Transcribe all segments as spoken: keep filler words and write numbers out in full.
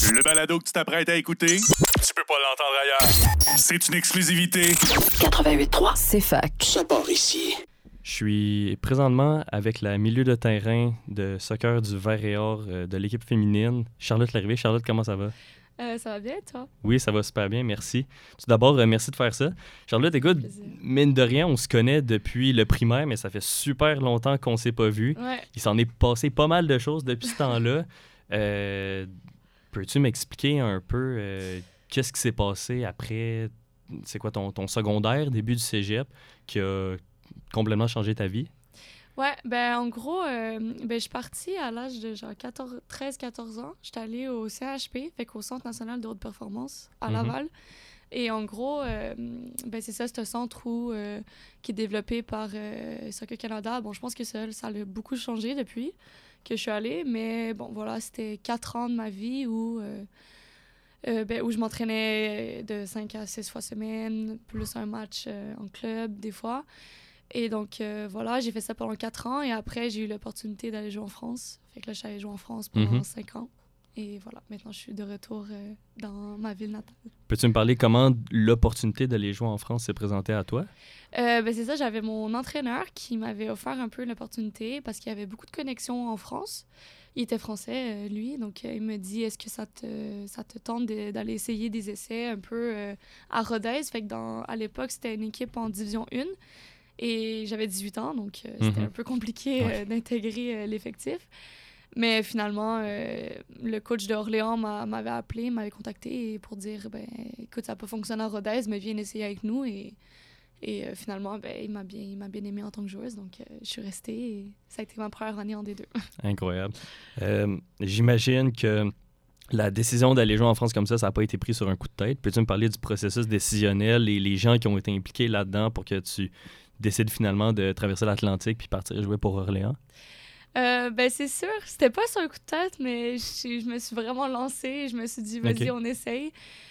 Le balado que tu t'apprêtes à écouter, tu peux pas l'entendre ailleurs. C'est une exclusivité. quatre-vingt-huit trois, C'est fac. ça part ici. Je suis présentement avec la milieu de terrain de soccer du Vert et Or euh, de l'équipe féminine, Charlotte Larrivée. Charlotte, comment ça va? Euh, ça va bien, toi? Oui, ça va super bien, merci. Tout d'abord, euh, merci de faire ça. Charlotte, écoute, Plaisir. mine de rien, on se connaît depuis le primaire, mais ça fait super longtemps qu'on s'est pas vu. Ouais. Il s'en est passé pas mal de choses depuis ce temps-là. Euh, peux-tu m'expliquer un peu euh, qu'est-ce qui s'est passé après, c'est quoi ton, ton secondaire, début du cégep, qui a complètement changé ta vie? Ouais, ben en gros, euh, ben, je suis partie à l'âge de genre treize quatorze ans. J'étais allée au C H P, fait qu'au Centre national de haute performance à Mhm. Laval. Et en gros, euh, ben, c'est ça, c'est un centre où, euh, qui est développé par euh, Soccer Canada. Bon, je pense que ça, ça a beaucoup changé depuis que je suis allée, mais bon, voilà, c'était quatre ans de ma vie où, euh, euh, ben, où je m'entraînais de cinq à six fois semaine, plus un match euh, en club des fois. Et donc, euh, voilà, j'ai fait ça pendant quatre ans et après, j'ai eu l'opportunité d'aller jouer en France. Fait que là, je suis allée jouer en France pendant Mhm. cinq ans. Et voilà, maintenant, je suis de retour euh, dans ma ville natale. Peux-tu me parler comment l'opportunité d'aller jouer en France s'est présentée à toi? Euh, ben, c'est ça, j'avais mon entraîneur qui m'avait offert un peu l'opportunité parce qu'il y avait beaucoup de connexions en France. Il était français, euh, lui, donc euh, il me dit, est-ce que ça te, ça te tente de- d'aller essayer des essais un peu euh, à Rodez? Fait que dans, à l'époque, c'était une équipe en Division un. Et j'avais dix-huit ans, donc euh, c'était Mhm. un peu compliqué euh, Ouais. d'intégrer euh, l'effectif. Mais finalement, euh, le coach de Orléans m'a- m'avait appelé, m'avait contacté pour dire ben, écoute, ça n'a pas fonctionné à Rodez, mais viens essayer avec nous. Et, et euh, finalement, ben, il m'a bien, il m'a bien aimé en tant que joueuse, donc euh, je suis restée. Et ça a été ma première année en D deux. Incroyable. Euh, j'imagine que la décision d'aller jouer en France comme ça, ça n'a pas été pris sur un coup de tête. Peux-tu me parler du processus décisionnel et les gens qui ont été impliqués là-dedans pour que tu décides finalement de traverser l'Atlantique puis partir jouer pour Orléans? Euh, ben c'est sûr, c'était pas sur un coup de tête, mais je, je me suis vraiment lancée. Je me suis dit, vas-y, Ok. on essaye.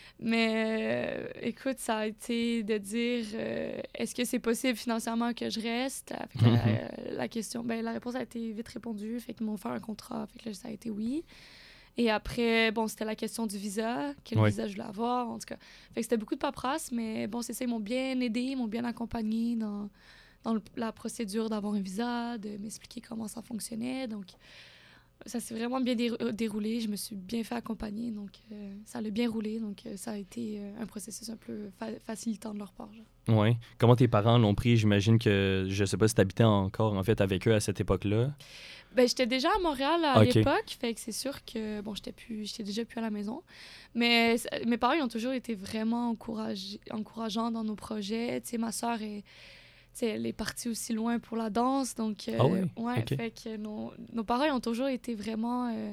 Mais euh, écoute, ça a été de dire, euh, est-ce que c'est possible financièrement que je reste? Fait que la, Mhm. la question, ben la réponse a été vite répondue. Fait qu'ils m'ont offert un contrat. Fait que là, ça a été oui. Et après, bon, c'était la question du visa, quel Ouais. visa je voulais avoir, en tout cas. Fait que c'était beaucoup de paperasse, mais bon, c'est ça, ils m'ont bien aidé, ils m'ont bien accompagné dans, dans le- la procédure d'avoir un visa, de m'expliquer comment ça fonctionnait. Donc, ça s'est vraiment bien dé- déroulé. Je me suis bien fait accompagner, donc euh, ça a bien roulé. Donc, euh, ça a été euh, un processus un peu fa- facilitant de leur part. genre. Oui. Comment tes parents l'ont pris? J'imagine que, je sais pas si tu habitais encore en fait avec eux à cette époque-là. Ben, j'étais déjà à Montréal à Ok. l'époque, fait que c'est sûr que, bon, j'étais plus, j'étais déjà plus à la maison. Mais c- mes parents, ils ont toujours été vraiment encouragés, encourageants dans nos projets. Tu sais, ma sœur est, tu sais, elle est partie aussi loin pour la danse, donc... euh, Ah oui? Ouais, Ok. fait que nos, nos parents, ils ont toujours été vraiment euh,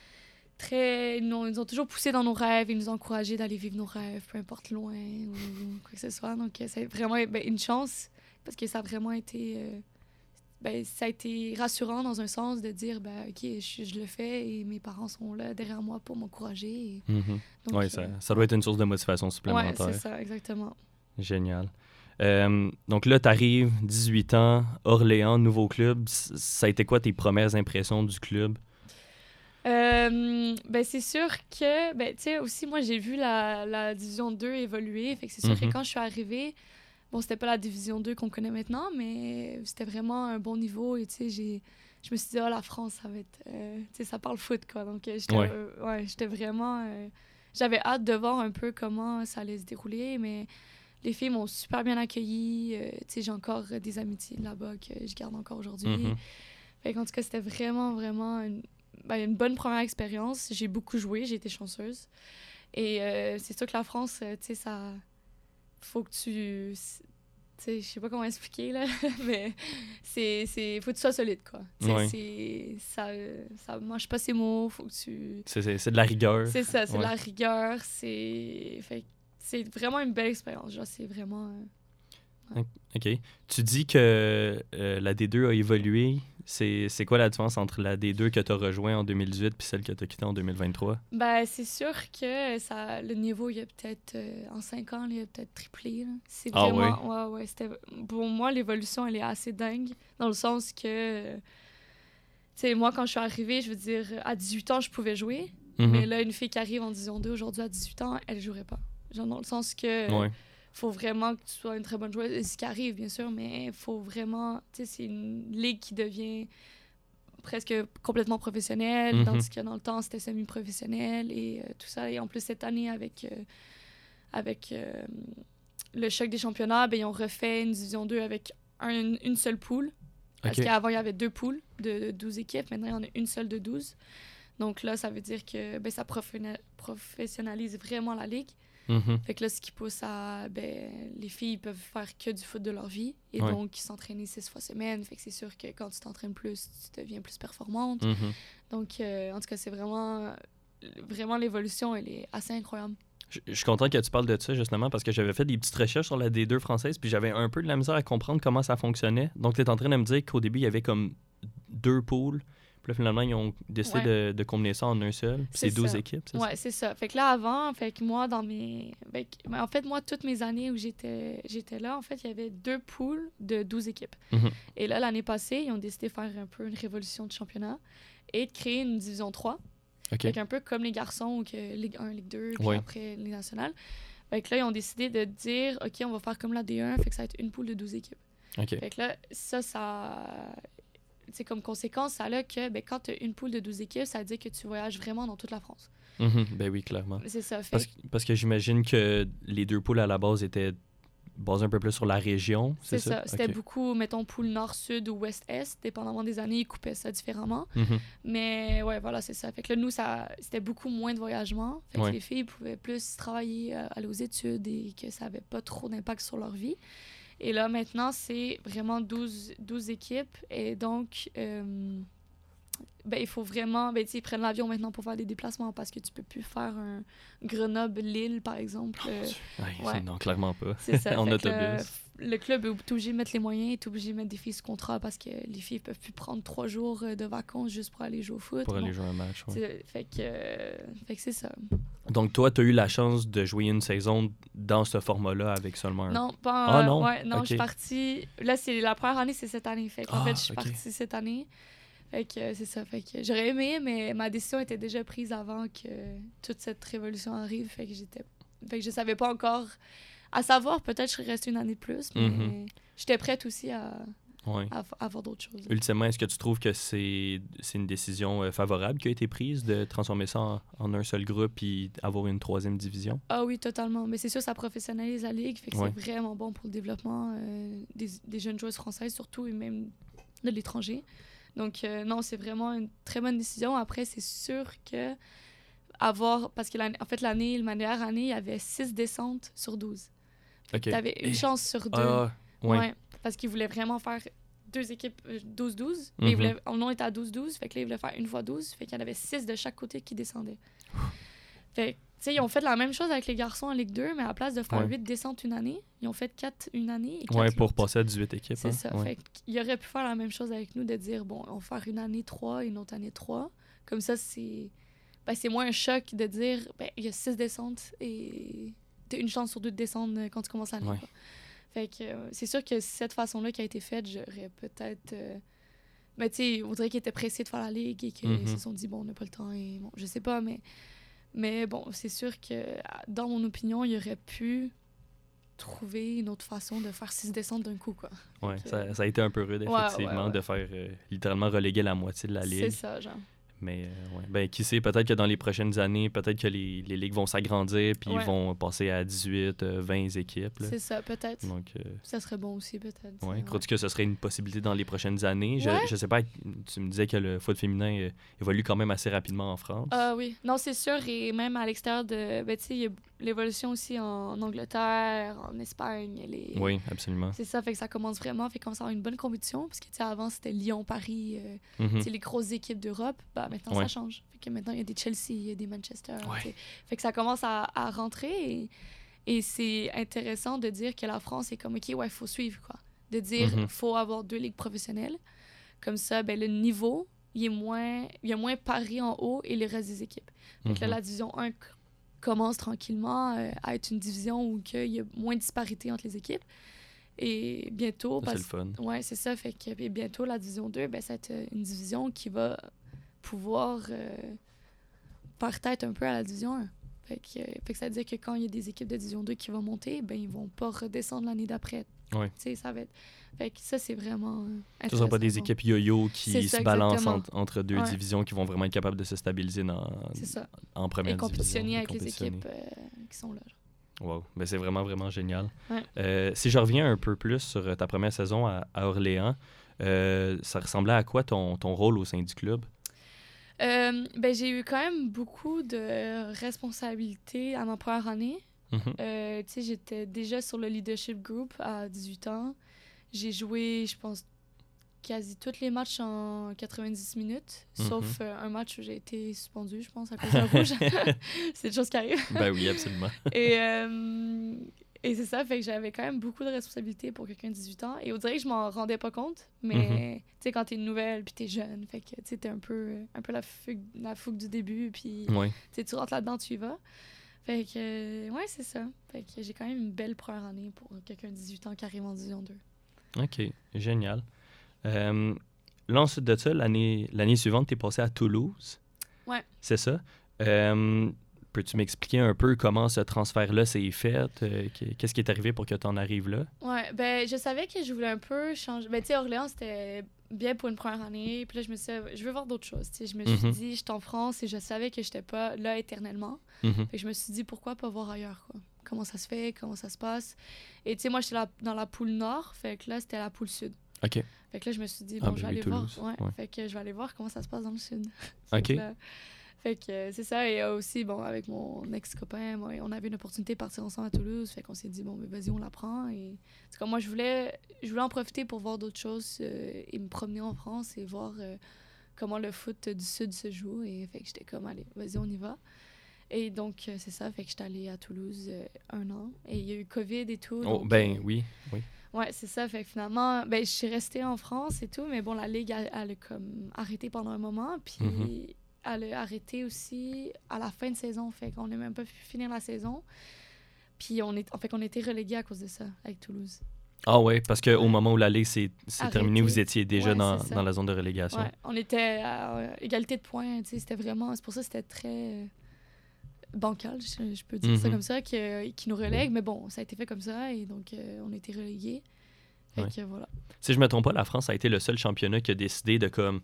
très... Ils nous, ils nous ont toujours poussés dans nos rêves, ils nous ont encouragés d'aller vivre nos rêves, peu importe loin ou quoi que ce soit. Donc, euh, c'est vraiment ben, une chance, parce que ça a vraiment été... euh, ben, ça a été rassurant dans un sens de dire, ben, OK, je, je le fais et mes parents sont là derrière moi pour m'encourager. et Mhm. donc, Oui, euh, ça, ça doit être une source de motivation ouais, supplémentaire. c'est ça, exactement. Génial. Euh, donc là, tu arrives, dix-huit ans, Orléans, nouveau club. C- Ça a été quoi tes premières impressions du club? Euh, ben, c'est sûr que, ben, tu sais, aussi, moi, j'ai vu la, la Division deux évoluer. Fait que c'est sûr Mhm. que quand je suis arrivée, bon, c'était pas la Division deux qu'on connaît maintenant, mais c'était vraiment un bon niveau. Et, tu sais, j'ai... Je me suis dit, oh, la France, ça va être... euh, tu sais, ça parle foot, quoi. Donc, euh, j'étais Ouais. euh, ouais, j'étais vraiment... euh, j'avais hâte de voir un peu comment ça allait se dérouler, mais les filles m'ont super bien accueillie. Euh, tu sais, j'ai encore euh, des amitiés là-bas que je garde encore aujourd'hui. Mhm. Fait qu'en tout cas, c'était vraiment, vraiment une, ben, une bonne première expérience. J'ai beaucoup joué, j'ai été chanceuse. Et euh, c'est sûr que la France, euh, tu sais, ça... Faut que tu... Tu sais, je sais pas comment expliquer, là, mais c'est... c'est faut que tu sois solide, quoi. Tu sais, Ouais. c'est... Ça, ça mange pas ses mots, faut que tu... C'est, c'est- c'est de la rigueur. C'est ça, c'est Ouais. de la rigueur, c'est... Fait que c'est vraiment une belle expérience, genre, c'est vraiment... euh, OK. Tu dis que euh, la D deux a évolué. C'est, c'est quoi la différence entre la D deux que tu as rejoint en deux mille dix-huit puis celle que tu as quittée en deux mille vingt-trois? Ben, c'est sûr que ça, le niveau, il a peut-être, euh, en cinq ans, il a peut-être triplé. Là. C'est Ah vraiment, ouais, ouais, c'était, pour moi, l'évolution, elle est assez dingue, dans le sens que, euh, tu sais, moi, quand je suis arrivée, je veux dire, à dix-huit ans, je pouvais jouer. Mm-hmm. Mais là, une fille qui arrive en Division deux aujourd'hui à dix-huit ans, elle jouerait pas. Genre dans le sens que Ouais. faut vraiment que tu sois une très bonne joueuse. Ce qui arrive, bien sûr, mais faut vraiment... Tu sais, c'est une ligue qui devient presque complètement professionnelle, Mm-hmm. tandis que dans le temps, c'était semi-professionnel et euh, tout ça. Et en plus, cette année, avec, euh, avec euh, le choc des championnats, ben, ils ont refait une Division deux avec un, une seule poule. Parce OK. qu'avant, il y avait deux poules de douze équipes. Maintenant, il y en a une seule de douze. Donc là, ça veut dire que ben, ça professiona- professionnalise vraiment la ligue. Mhm. Fait que là, ce qui pousse à... Ben, les filles peuvent faire que du foot de leur vie. Et Ouais. donc, s'entraîner six fois semaine. Fait que c'est sûr que quand tu t'entraînes plus, tu deviens plus performante. Mhm. Donc, euh, en tout cas, c'est vraiment... Vraiment, l'évolution, elle est assez incroyable. Je je suis content que tu parles de ça, justement, parce que j'avais fait des petites recherches sur la D deux française, puis j'avais un peu de la misère à comprendre comment ça fonctionnait. Donc, tu es en train de me dire qu'au début, il y avait comme deux poules. Puis là, finalement, ils ont décidé Ouais. de, de combiner ça en un seul. Puis c'est C'est douze ça. équipes, c'est Ouais, c'est ça. Fait que là, avant, fait que moi, dans mes... fait que- ben, en fait, moi, toutes mes années où j'étais j'étais là, en fait, il y avait deux poules de douze équipes. Mhm. Et là, l'année passée, ils ont décidé de faire un peu une révolution de championnat et de créer une division trois. ça? OK. Fait qu'un peu comme les garçons, ou que Ligue un, Ligue deux, puis Ouais. après les nationales. Fait que là, ils ont décidé de dire, OK, on va faire comme la D un, fait que ça va être une poule de douze équipes. OK. Fait que là, ça, ça... C'est comme conséquence, ça a que ben, quand tu as une poule de douze équipes, ça veut dire que tu voyages vraiment dans toute la France. Mhm. Ben oui, clairement. C'est ça. Fait Parce, que- parce que j'imagine que les deux poules à la base étaient basées un peu plus sur la région, c'est C'est ça? ça. C'était OK. beaucoup, mettons, poule nord-sud ou ouest-est. Dépendamment des années, ils coupaient ça différemment. Mhm. Mais ouais, voilà, c'est ça. Fait que là, nous, ça, c'était beaucoup moins de voyagement. Fait que Ouais. les filles pouvaient plus travailler, euh, aller aux études et que ça n'avait pas trop d'impact sur leur vie. Et là, maintenant, c'est vraiment douze, douze équipes. Et donc, euh, ben, il faut vraiment... Ben, tu sais, ils prennent l'avion maintenant pour faire des déplacements parce que tu peux plus faire un Grenoble-Lille, par exemple. Oh, euh, mon Dieu. Ouais, ouais. Non, clairement pas. C'est ça. En Fait que autobus. Le, le club est obligé de mettre les moyens, est obligé de mettre des filles sous contrat parce que les filles peuvent plus prendre trois jours euh, de vacances juste pour aller jouer au foot. Pour Bon, aller jouer un match, ouais. c'est- Fait que, euh, fait que c'est ça. Donc, toi, tu as eu la chance de jouer une saison dans ce format-là avec seulement un... Non, pas Ah, euh, non? Ouais, non, Ok. je suis partie. Là, c'est la première année, c'est cette année. Fait qu'en Ah, fait, je suis ok. partie cette année. Fait que euh, c'est ça. Fait que j'aurais aimé, mais ma décision était déjà prise avant que toute cette révolution arrive. Fait que j'étais. Fait que je savais pas encore. À savoir, peut-être je serais restée une année de plus, mais Mhm. j'étais prête aussi à, Ouais. à, f- à voir d'autres choses. Ultimement, est-ce que tu trouves que c'est c'est une décision euh, favorable qui a été prise de transformer ça en, en un seul groupe et avoir une troisième division? Ah oui, totalement. Mais c'est sûr, ça professionnalise la ligue. Fait que Ouais. c'est vraiment bon pour le développement euh, des, des jeunes joueuses françaises, surtout, et même de l'étranger. Donc, euh, non, c'est vraiment une très bonne décision. Après, c'est sûr que avoir... Parce que, l'année- en fait, l'année, la dernière année, il y avait six descentes sur douze. OK. Tu avais une Et- chance sur deux. Ah, ouais. Ouais, parce qu'ils voulaient vraiment faire deux équipes euh, douze douze. Mais ils Mhm. voulaient... On était à douze douze. Fait que là, ils voulaient faire une fois douze. Fait qu'il y en avait six de chaque côté qui descendaient. Fait que, tu sais, ils ont fait la même chose avec les garçons en Ligue deux, mais à la place de faire Ouais. huit descentes une année, ils ont fait quatre une année et quatre Ouais, pour l'autre. passer à dix-huit équipes. C'est hein? ça. Ouais. Fait qu'il aurait pu faire la même chose avec nous, de dire, bon, on va faire une année trois et une autre année trois. Comme ça, c'est ben, c'est moins un choc de dire, ben, il y a six descentes et t'as une chance sur deux de descendre quand tu commences l'année. Ouais. quoi. Fait que euh, c'est sûr que cette façon-là qui a été faite, j'aurais peut-être... euh, Mais tu sais, on dirait qu'ils étaient pressés de faire la ligue et qu'ils Mhm. se sont dit, bon, on n'a pas le temps. Et bon, je sais pas, mais... Mais bon, c'est sûr que, dans mon opinion, il aurait pu trouver une autre façon de faire six descentes d'un coup, quoi. Ouais, que- ça, ça a été un peu rude, Ouais, ouais, effectivement, ouais. de faire euh, littéralement reléguer la moitié de la C'est ligue. ça, genre. Mais euh, ouais. Ben, qui sait, peut-être que dans les prochaines années, peut-être que les, les ligues vont s'agrandir puis Ouais. ils vont passer à dix-huit, euh, vingt équipes. là. C'est ça, peut-être. Donc, euh, Ça serait bon aussi, peut-être. ouais. Ouais. Crois-tu que ce serait une possibilité dans les prochaines années? Je, Ouais. je sais pas, tu me disais que le foot féminin euh, évolue quand même assez rapidement en France. Ah oui, non, c'est sûr. Et même à l'extérieur de. Ben, tu sais, il y a l'évolution aussi en Angleterre, en Espagne. Elle est... Oui, absolument. C'est ça, fait que ça commence vraiment. Fait qu'on commence à avoir une bonne compétition. Parce que, tu sais, avant, c'était Lyon-Paris, euh, Mhm. tu sais, les grosses équipes d'Europe. Bah, maintenant, Ouais. ça change. Fait que maintenant, il y a des Chelsea, il y a des Manchester. Ouais. tu sais. Fait que ça commence à, à rentrer. Et, et c'est intéressant de dire que la France est comme, OK, ouais, il faut suivre, quoi. De dire, il Mhm. faut avoir deux ligues professionnelles. Comme ça, ben, le niveau, il est moins, il y a moins Paris en haut et le reste des équipes. Fait que là, Mhm. la division un c- commence tranquillement euh, à être une division où il y a moins de disparité entre les équipes. Et bientôt, Ça, c'est parce le fun. ouais, c'est ça, fait que et bientôt la division deux, ben, ça va être une division qui va pouvoir euh, faire tête un peu à la Division un. Fait que, euh, fait que ça veut dire que quand il y a des équipes de Division deux qui vont monter, ben ils vont pas redescendre l'année d'après. Ouais. Tu sais, ça va être... Fait que ça, c'est vraiment euh, Ce ne sera pas des intéressant. équipes yo-yo qui C'est se ça, balancent exactement. entre, entre deux Ouais. divisions qui vont vraiment être capables de se stabiliser dans, C'est ça. en première Et compétitionner division. avec et les compétitionner. équipes euh, qui sont là. Wow. Ben, c'est vraiment, vraiment génial. Ouais. Euh, si je reviens un peu plus sur ta première saison à, à Orléans, euh, ça ressemblait à quoi ton, ton rôle au sein du club? Euh, ben, j'ai eu quand même beaucoup de responsabilités à ma première année. Mm-hmm. Euh, tu sais, j'étais déjà sur le leadership group à dix-huit ans. J'ai joué, je pense, quasi tous les matchs en quatre-vingt-dix minutes, Mm-hmm. sauf euh, un match où j'ai été suspendue, je pense, à cause d'un rouge. C'est des choses qui arrivent. Ben oui, absolument. Et, euh, et c'est ça, fait que j'avais quand même beaucoup de responsabilités pour quelqu'un de dix-huit ans. Et on dirait que je m'en rendais pas compte, mais Mm-hmm. tu sais, quand t'es nouvelle puis t'es jeune, fait que tu sais, t'es un peu, un peu la, fougue, la fougue du début, puis Oui. tu sais, tu rentres là-dedans, tu y vas. Fait que, euh, ouais, c'est ça. Fait que j'ai quand même une belle première année pour quelqu'un de dix-huit ans qui arrive en Division deux. OK, génial. Euh, là, ensuite de ça, l'année, l'année suivante, tu es passé à Toulouse. Ouais. C'est ça. Euh, peux-tu m'expliquer un peu comment ce transfert-là s'est fait? Euh, qu'est-ce qui est arrivé pour que tu en arrives là? Ouais, ben, je savais que je voulais un peu changer. Ben, tu sais, Orléans, c'était bien pour une première année. Puis là, je me suis dit, je veux voir d'autres choses. Tu sais, je me suis Mm-hmm. dit, j'étais en France et je savais que j'étais pas là éternellement. Mm-hmm. Fait que je me suis dit, pourquoi pas voir ailleurs, quoi? Comment ça se fait, comment ça se passe. Et tu sais, moi, j'étais là, dans la poule nord, fait que là, c'était la poule sud. OK. Fait que là, je me suis dit, Ah, bon, ben je vais oui, aller Toulouse. voir. Ouais, Ouais. Fait que je vais aller voir comment ça se passe dans le sud. Fait OK. que là- Fait que euh, c'est ça. Et euh, aussi, bon, avec mon ex-copain, moi, on avait une opportunité de partir ensemble à Toulouse. Fait qu'on s'est dit, bon, mais vas-y, on la prend. Et c'est comme moi, je voulais, je voulais en profiter pour voir d'autres choses euh, et me promener en France et voir euh, comment le foot du Sud se joue. Et fait que j'étais comme, allez, vas-y, on y va. Et donc, euh, c'est ça. Fait que j'étais allée à Toulouse euh, un an. Et il y a eu COVID et tout. Oh, donc, ben euh, oui, oui. Ouais, c'est ça. Fait que finalement, ben, je suis restée en France et tout, mais bon, la Ligue, elle, elle a comme arrêté pendant un moment. Puis Mhm. elle a arrêté aussi à la fin de saison. Fait qu'on n'a même pas pu finir la saison. Puis on est, en fait, on a été relégués à cause de ça, avec Toulouse. Ah ouais, parce qu'au Ouais. moment où la Ligue s'est, s'est Arrêté. terminée, vous étiez déjà Ouais, dans, c'est ça. dans la zone de relégation. Ouais, on était à euh, égalité de points. Tu sais, c'était vraiment... C'est pour ça que c'était très euh, bancal, je, je peux dire ça Mhm. comme ça, que, qui nous relègue. Mais bon, ça a été fait comme ça et donc euh, on a été relégués. Fait Ouais. que voilà. Si je me trompe pas, la France a été le seul championnat qui a décidé de comme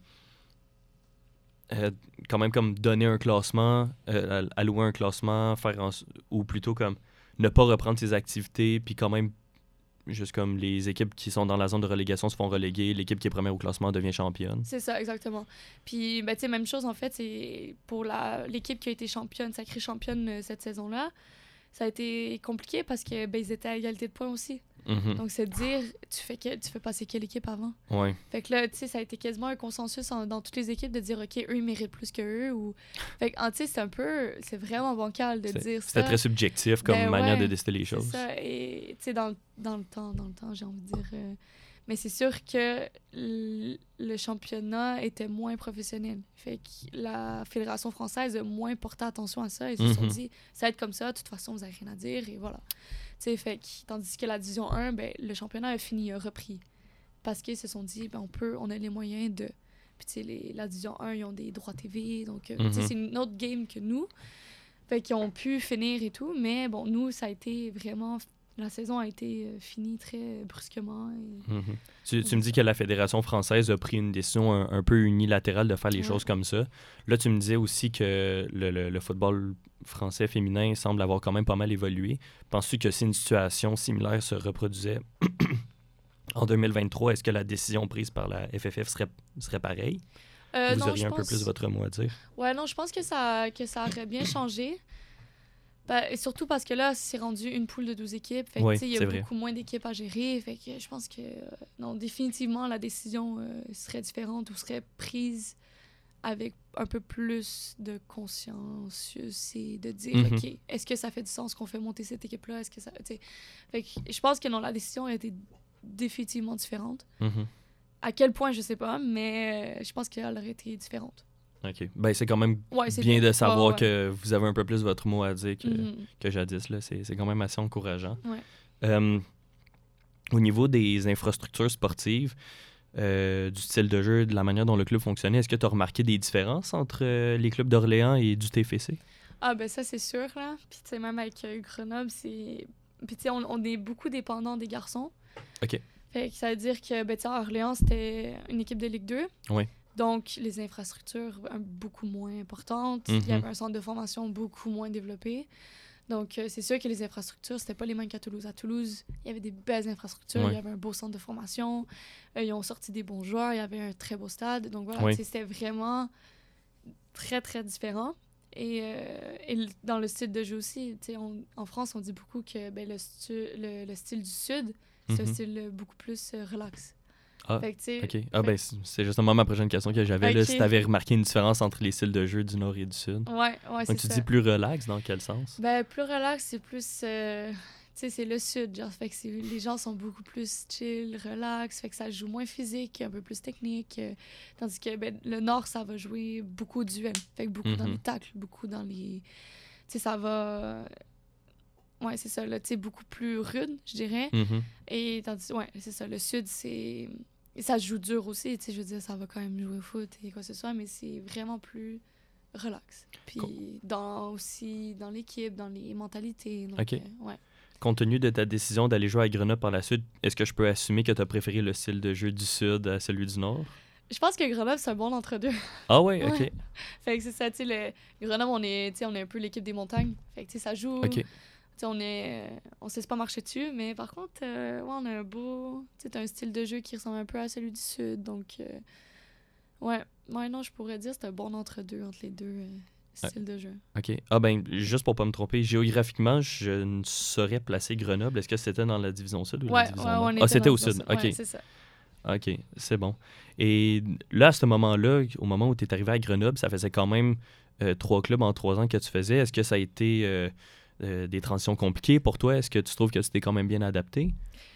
euh, quand même comme donner un classement, euh, allouer un classement, faire en, ou plutôt comme ne pas reprendre ses activités, puis quand même juste comme les équipes qui sont dans la zone de relégation se font reléguer, l'équipe qui est première au classement devient championne. C'est ça, exactement. Puis, ben, tu sais, même chose, en fait, c'est pour la, l'équipe qui a été championne, sacrée championne euh, cette saison-là, ça a été compliqué parce que ben, ils étaient à égalité de points aussi. Mhm. Donc, c'est de dire, tu fais, que, tu fais passer quelle équipe avant? Ouais. Fait que là, tu sais, ça a été quasiment un consensus en- dans toutes les équipes de dire, OK, eux, ils méritent plus que eux. Ou... Fait que, ah, tu sais, c'est un peu, c'est vraiment bancal de C'est- dire ça. C'était très subjectif comme Ben manière ouais, de décider les C'est choses. ça. Et, tu sais, dans, le- dans le temps, dans le temps, j'ai envie de dire... euh, Mais c'est sûr que l- le championnat était moins professionnel. Fait que la Fédération française a moins porté attention à ça. Ils se sont Mhm. dit, ça va être comme ça, de toute façon, vous n'avez rien à dire, et voilà. Tu sais, fait que, tandis que la Division un, ben, le championnat a fini, a repris. Parce qu'ils se sont dit, ben, on peut, on a les moyens de... Puis, tu sais, les- la Division un, ils ont des droits T V, donc, euh, tu sais, Mhm. c'est une autre game que nous. Fait qu'ils ont pu finir et tout, mais bon, nous, ça a été vraiment... La saison a été euh, finie très brusquement. Et... Mhm. Tu, tu me dis que la Fédération française a pris une décision un, un peu unilatérale de faire les Ouais. choses comme ça. Là, tu me disais aussi que le, le- le football français féminin semble avoir quand même pas mal évolué. Penses-tu que si une situation similaire se reproduisait en deux mille vingt-trois, est-ce que la décision prise par la F F F serait, serait pareille? Euh, Vous non, auriez je un peu pense- plus votre mot à dire? Ouais, non, je pense que ça, que ça aurait bien changé. Ben, et surtout parce que là, c'est rendu une poule de douze équipes. Fait que, Ouais, tu sais, il y c'est a vrai. beaucoup moins d'équipes à gérer. Fait que je pense que, euh, non, définitivement, la décision euh, serait différente ou serait prise avec un peu plus de conscience et de dire, Mhm. OK, est-ce que ça fait du sens qu'on fait monter cette équipe-là? Est-ce que ça... tu sais, fait que je pense que non, la décision a été définitivement différente. Mhm. À quel point, je sais pas, mais euh, je pense qu'elle aurait été différente. OK. Ben, c'est quand même Ouais, c'est bien de savoir Ouais, ouais. que vous avez un peu plus votre mot à dire que, Mhm. que jadis. Là. C'est, c'est quand même assez encourageant. Ouais. Euh, au niveau des infrastructures sportives, euh, du style de jeu, de la manière dont le club fonctionnait. Est-ce que tu as remarqué des différences entre euh, les clubs d'Orléans et du T F C? Ah, ben ça, c'est sûr, là. Puis, tu sais, même avec euh, Grenoble, c'est... Puis, tu sais, on, on est beaucoup dépendant des garçons. OK. Fait que ça veut dire que, ben, tu sais, à Orléans, c'était une équipe de Ligue deux. Oui. Donc, les infrastructures euh, beaucoup moins importantes. Mhm. Il y avait un centre de formation beaucoup moins développé. Donc, euh, c'est sûr que les infrastructures, c'était pas les mêmes qu'à Toulouse. À Toulouse, il y avait des belles infrastructures. Ouais. Il y avait un beau centre de formation. Euh, ils ont sorti des bons joueurs. Il y avait un très beau stade. Donc, voilà, Ouais. tu sais, c'était vraiment très, très différent. Et, euh, et l- dans le style de jeu aussi, tu sais, on- en France, on dit beaucoup que ben, le, stu- le, le style du Sud, c'est un Mhm. style euh, beaucoup plus euh, relax. Ah, Fait que, tu sais, OK. Ah, fait- ben, c'est c'est justement ma prochaine question que j'avais. là, Ok. si tu avais remarqué une différence entre les styles de jeu du Nord et du Sud. Ouais, ouais, c'est Donc, tu ça. dis plus relax, dans quel sens? Ben, plus relax, c'est plus... euh, tu sais, c'est le Sud, genre. Fait que c'est- les gens sont beaucoup plus chill, relax. Fait que ça joue moins physique, un peu plus technique. euh, tandis que ben, le Nord, ça va jouer beaucoup duel. Fait que beaucoup dans Mhm. les tacles, beaucoup dans les... Tu sais, ça va... Ouais, c'est ça, là, tu sais, beaucoup plus rude, je dirais. Mhm. Et tandis... Ouais, c'est ça, le Sud, c'est... Et ça se joue dur aussi, tu sais, je veux dire, ça va quand même jouer au foot et quoi que ce soit, mais c'est vraiment plus relax. Puis Cool. dans aussi dans l'équipe, dans les mentalités. Donc, Ok. euh, ouais. Compte tenu de ta décision d'aller jouer à Grenoble par la suite, est-ce que je peux assumer que tu as préféré le style de jeu du Sud à celui du Nord? Je pense que Grenoble, c'est un bon entre-deux. Ah ouais, Ouais. OK. Fait que c'est ça, tu sais, le Grenoble, on est, tu sais, on est un peu l'équipe des montagnes. Fait que, tu sais, ça joue. OK. Tu sais, on est... euh, on sait pas marcher dessus, mais par contre, euh, ouais, on a un beau... Tu sais, t'as un style de jeu qui ressemble un peu à celui du Sud, donc... euh, ouais. Ouais, non, je pourrais dire que c'est un bon entre-deux entre les deux euh, styles de jeu. OK. Ah ben, juste pour pas me tromper, géographiquement, je ne saurais placer Grenoble. Est-ce que c'était dans la division Sud ou Ouais, la division ouais, Nord? on Ah, était c'était dans au le Sud. Ouais, OK. c'est ça. OK, c'est bon. Et là, à ce moment-là, au moment où tu es arrivé à Grenoble, ça faisait quand même euh, trois clubs en trois ans que tu faisais. Est-ce que ça a été euh, euh, des transitions compliquées pour toi? Est-ce que tu trouves que tu t'es quand même bien adapté?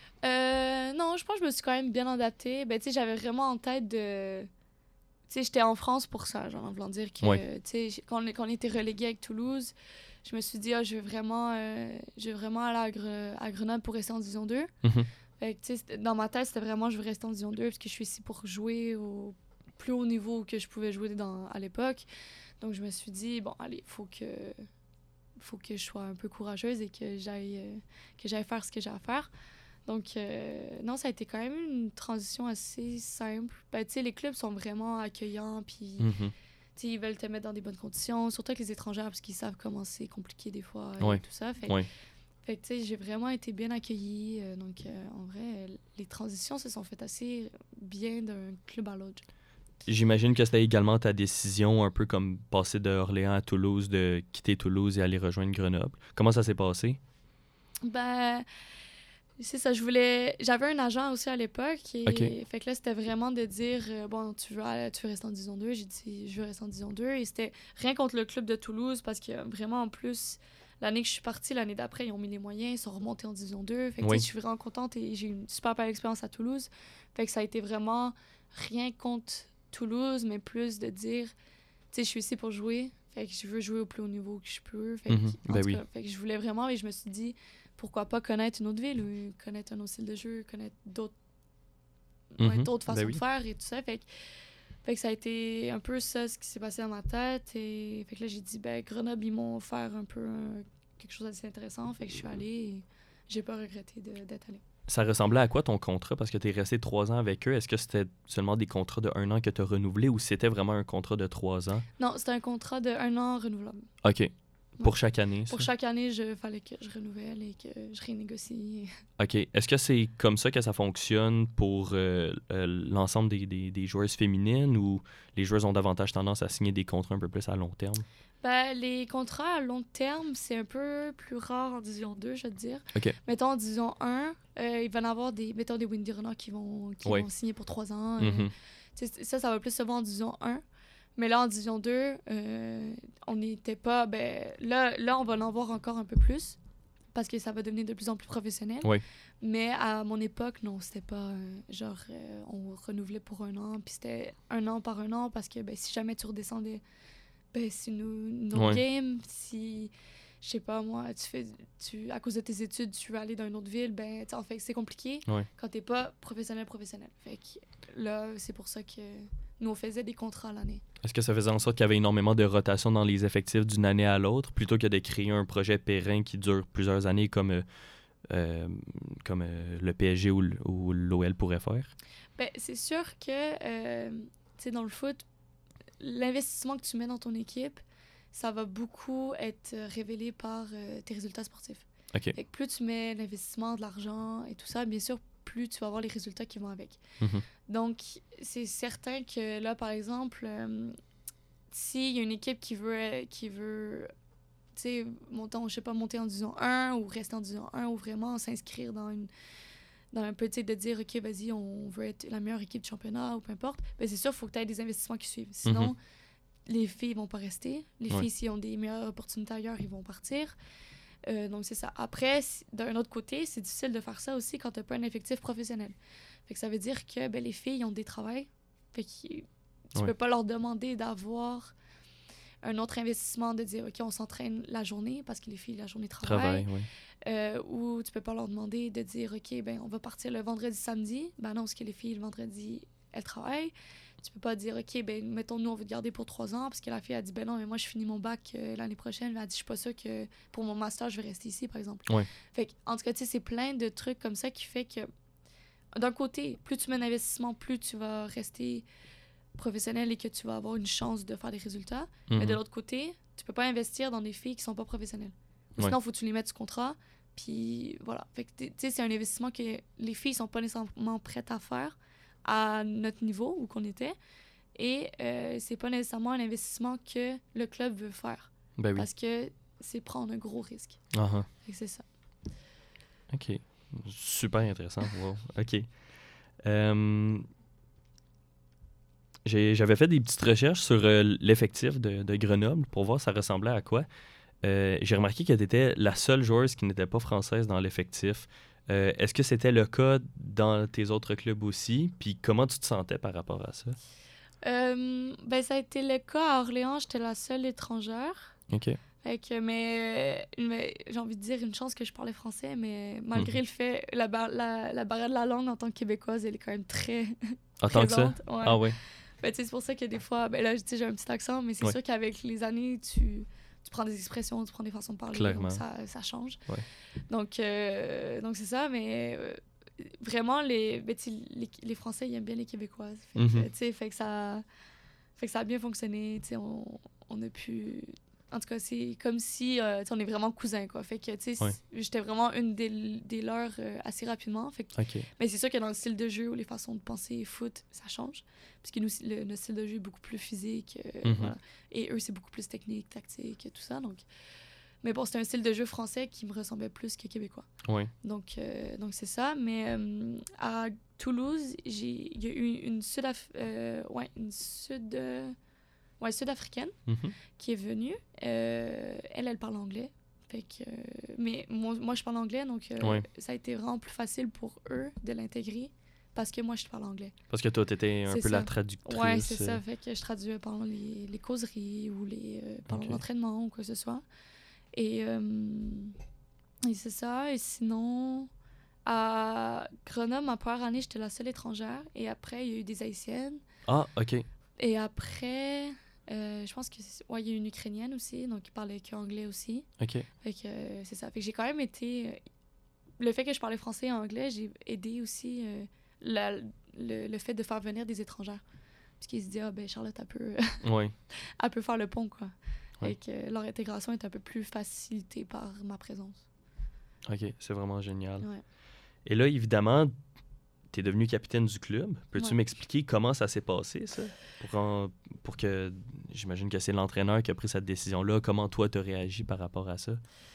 Euh, non, je pense que je me suis quand même bien adaptée. Ben, tu sais, j'avais vraiment en tête de... Tu sais, j'étais en France pour ça, genre, en voulant dire que, Ouais. tu sais, j'ai- quand, on, quand on était relégué avec Toulouse, je me suis dit, ah, je veux vraiment, euh, je veux vraiment aller à, Gre- à Grenoble pour rester en Division deux. Mhm. Fait que, tu sais, c'était- dans ma tête, c'était vraiment, je veux rester en Division deux parce que je suis ici pour jouer au plus haut niveau que je pouvais jouer dans, à l'époque. Donc, je me suis dit, bon, allez, faut que, faut que je sois un peu courageuse et que j'aille, euh, que j'aille faire ce que j'ai à faire. Donc, euh, non, ça a été quand même une transition assez simple. Ben, tu sais, les clubs sont vraiment accueillants, puis, Mhm. tu sais, ils veulent te mettre dans des bonnes conditions, surtout avec les étrangères, parce qu'ils savent comment c'est compliqué des fois et Ouais. tout ça. Fait, que- Ouais. fait que, tu sais, j'ai vraiment été bien accueillie. euh, donc, euh, en vrai, euh, les transitions se sont faites assez bien d'un club à l'autre. J'imagine que c'était également ta décision, un peu comme passer de Orléans à Toulouse, de quitter Toulouse et aller rejoindre Grenoble. Comment ça s'est passé? Ben, c'est ça, je voulais... J'avais un agent aussi à l'époque, et Ok. fait que là, c'était vraiment de dire, euh, bon, tu veux, aller- tu veux rester en Division deux? J'ai dit, je veux rester en Division deux, et c'était rien contre le club de Toulouse, parce que vraiment, en plus, l'année que je suis partie, l'année d'après, ils ont mis les moyens, ils sont remontés en Division deux, fait que tu sais, Oui. je suis vraiment contente, et j'ai eu une super belle expérience à Toulouse, fait que ça a été vraiment rien contre Toulouse, mais plus de dire, tu sais, je suis ici pour jouer, fait que je veux jouer au plus haut niveau que je peux, fait que, Mhm, en ben tout oui. cas, fait que je voulais vraiment, et je me suis dit, pourquoi pas connaître une autre ville ou connaître un autre style de jeu, connaître d'autres ouais, Mhm, d'autres ben façons oui. de faire et tout ça. Fait que, fait que ça a été un peu ça ce qui s'est passé dans ma tête. Et fait que là, j'ai dit, ben Grenoble, ils m'ont offert un peu un- quelque chose d'assez intéressant. Fait que je suis allée et j'ai pas regretté de- d'être allée. Ça ressemblait à quoi ton contrat? Parce que tu es resté trois ans avec eux. Est-ce que c'était seulement des contrats de un an que tu as renouvelés ou c'était vraiment un contrat de trois ans? Non, c'était un contrat de un an renouvelable. OK. Pour chaque année, ça? Pour chaque année, il fallait que je renouvelle et que je renégocie. OK. Est-ce que c'est comme ça que ça fonctionne pour euh, euh, l'ensemble des, des, des joueuses féminines ou les joueuses ont davantage tendance à signer des contrats un peu plus à long terme? Ben, les contrats à long terme, c'est un peu plus rare en Division deux, je veux te dire. OK. Mettons, en Division un, euh, il va y en avoir des, mettons, des Windy Runners qui vont, qui Oui. vont signer pour trois ans. euh, Mhm. tu sais, ça, ça va plus se voir en Division un. Mais là, en Division deux, euh, on n'était pas... Ben, là, là, on va en voir encore un peu plus parce que ça va devenir de plus en plus professionnel. Oui. Mais à mon époque, non, c'était pas... euh, genre, euh, on renouvelait pour un an, puis c'était un an par un an parce que ben, si jamais tu redescendais, ben, c'est une, une autre Ouais. game. Si, je sais pas moi, tu fais, tu, à cause de tes études, tu veux aller dans une autre ville, ben, en fait, c'est compliqué ouais. quand t'es pas professionnel, professionnel. Fait que là, c'est pour ça que nous, on faisait des contrats à l'année. Est-ce que ça faisait en sorte qu'il y avait énormément de rotation dans les effectifs d'une année à l'autre, plutôt que de créer un projet périn qui dure plusieurs années comme, euh, euh, comme euh, le P S G ou, l- ou l'O L pourrait faire? Ben, c'est sûr que, euh, tu sais, dans le foot, l'investissement que tu mets dans ton équipe, ça va beaucoup être révélé par euh, tes résultats sportifs. OK. Fait que plus tu mets l'investissement, de l'argent et tout ça, bien sûr, plus tu vas avoir les résultats qui vont avec. Mhm. Donc, c'est certain que là, par exemple, euh, s'il y a une équipe qui veut, euh, qui veut tu sais, monter, je sais pas, monter en division un ou rester en division un ou vraiment s'inscrire dans une dans un petit de dire, OK, vas-y, on veut être la meilleure équipe du championnat ou peu importe, ben c'est sûr, il faut que tu aies des investissements qui suivent. Sinon, Mhm. les filles vont pas rester. Les Ouais. filles, s'ils ont des meilleures opportunités ailleurs, ils vont partir. Euh, donc, c'est ça. Après, si- d'un autre côté, c'est difficile de faire ça aussi quand tu n'as pas un effectif professionnel. Fait que ça veut dire que ben, les filles ont des travails. Fait que tu Ouais. peux pas leur demander d'avoir un autre investissement, de dire, OK, on s'entraîne la journée parce que les filles, la journée travaillent. Travail, oui. Euh, ou tu peux pas leur demander de dire, OK, ben on va partir le vendredi, samedi. Ben non, parce que les filles, le vendredi, elles travaillent. Tu peux pas dire, OK, ben mettons, nous, on veut te garder pour trois ans, parce que la fille a dit, ben non, mais moi, je finis mon bac euh, l'année prochaine. Elle a dit, je suis pas sûre que pour mon master, je vais rester ici, par exemple. Ouais. Fait que, en tout cas, tu sais, c'est plein de trucs comme ça qui fait que, d'un côté, plus tu mets d'investissement, plus tu vas rester professionnel et que tu vas avoir une chance de faire des résultats. Mhm. Mais de l'autre côté, tu peux pas investir dans des filles qui sont pas professionnelles. Ou Ouais. sinon, il faut que tu les mettes sous contrat. Puis voilà. Fait que, tu sais, c'est un investissement que les filles sont pas nécessairement prêtes à faire à notre niveau où qu'on était. Et euh, c'est pas nécessairement un investissement que le club veut faire. Ben oui. Parce que c'est prendre un gros risque. Ah, ah. Fait que c'est ça. OK. Super intéressant. Wow. OK. Euh, j'ai- J'avais fait des petites recherches sur euh, l'effectif de, de Grenoble pour voir ça ressemblait à quoi. Euh, j'ai remarqué que tu étais la seule joueuse qui n'était pas française dans l'effectif. Euh, Est-ce que c'était le cas dans tes autres clubs aussi? Puis comment tu te sentais par rapport à ça? Euh, ben, ça a été le cas à Orléans. J'étais la seule étrangère. OK. Fait que, mais, mais j'ai envie de dire une chance que je parlais français, mais malgré Mhm. le fait, la, bar- la, la barrière de la langue en tant que québécoise, elle est quand même très En tant que ça? présente. Ouais. Ah ouais. Ben, tu sais, c'est pour ça que des fois, ben là, tu sais, j'ai un petit accent, mais c'est Ouais. sûr qu'avec les années, tu, tu prends des expressions, tu prends des façons de parler, Clairement. donc ça, ça change. Ouais. Donc, euh, donc c'est ça, mais euh, vraiment, les, ben, tu sais, les, les Français, ils aiment bien les Québécoises. Fait que, Mhm. tu sais, fait que ça, fait que ça a bien fonctionné, tu sais, on, on a pu... En tout cas, c'est comme si euh, tu sais, on est vraiment cousins, quoi. Fait que, tu sais, Ouais. j'étais vraiment une des, des leurs euh, assez rapidement. Fait que, OK. mais c'est sûr que dans le style de jeu ou les façons de penser foot, ça change. Parce que nous, le, notre style de jeu est beaucoup plus physique. euh, Mhm. voilà. Et eux, c'est beaucoup plus technique, tactique et tout ça. Donc... Mais bon, c'était un style de jeu français qui me ressemblait plus que québécois. Ouais. Donc, euh, donc c'est ça. Mais euh, à Toulouse, j'ai- il y a eu une, sud euh, ouais, une sud euh, ouais, sud-africaine Mhm. qui est venue. Euh, elle, elle parle anglais. Fait que, euh, mais moi, moi, je parle anglais, donc euh, Ouais. ça a été vraiment plus facile pour eux de l'intégrer parce que moi, je parle anglais. Parce que toi, t'étais un C'est peu ça. la traductrice. Ouais, c'est euh, ça. Fait que je traduisais pendant les, les causeries ou les, euh, pendant Ok. l'entraînement ou quoi que ce soit. Et, euh, et c'est ça. Et sinon, à Grenoble, ma première année, j'étais la seule étrangère. Et après, il y a eu des Haïtiennes. Ah, OK. Et après, euh, je pense que c'est- ouais, il y a une Ukrainienne aussi, donc qui parlait qu'anglais aussi. OK. Fait que euh, c'est ça. Fait que j'ai quand même été... euh, le fait que je parlais français et anglais, j'ai aidé aussi euh, la- le, le fait de faire venir des étrangères. Parce qu'ils se disent, ah ben Charlotte, elle peut, Ouais. elle peut faire le pont, quoi. Ouais. Fait que euh, leur intégration est un peu plus facilitée par ma présence. OK. C'est vraiment génial. Ouais. Et là, évidemment, tu es devenu capitaine du club. Peux-tu Ouais. m'expliquer comment ça s'est passé, ça? Pour, en- pour que... J'imagine que c'est l'entraîneur qui a pris cette décision-là. Comment toi, tu as réagi par rapport à ça?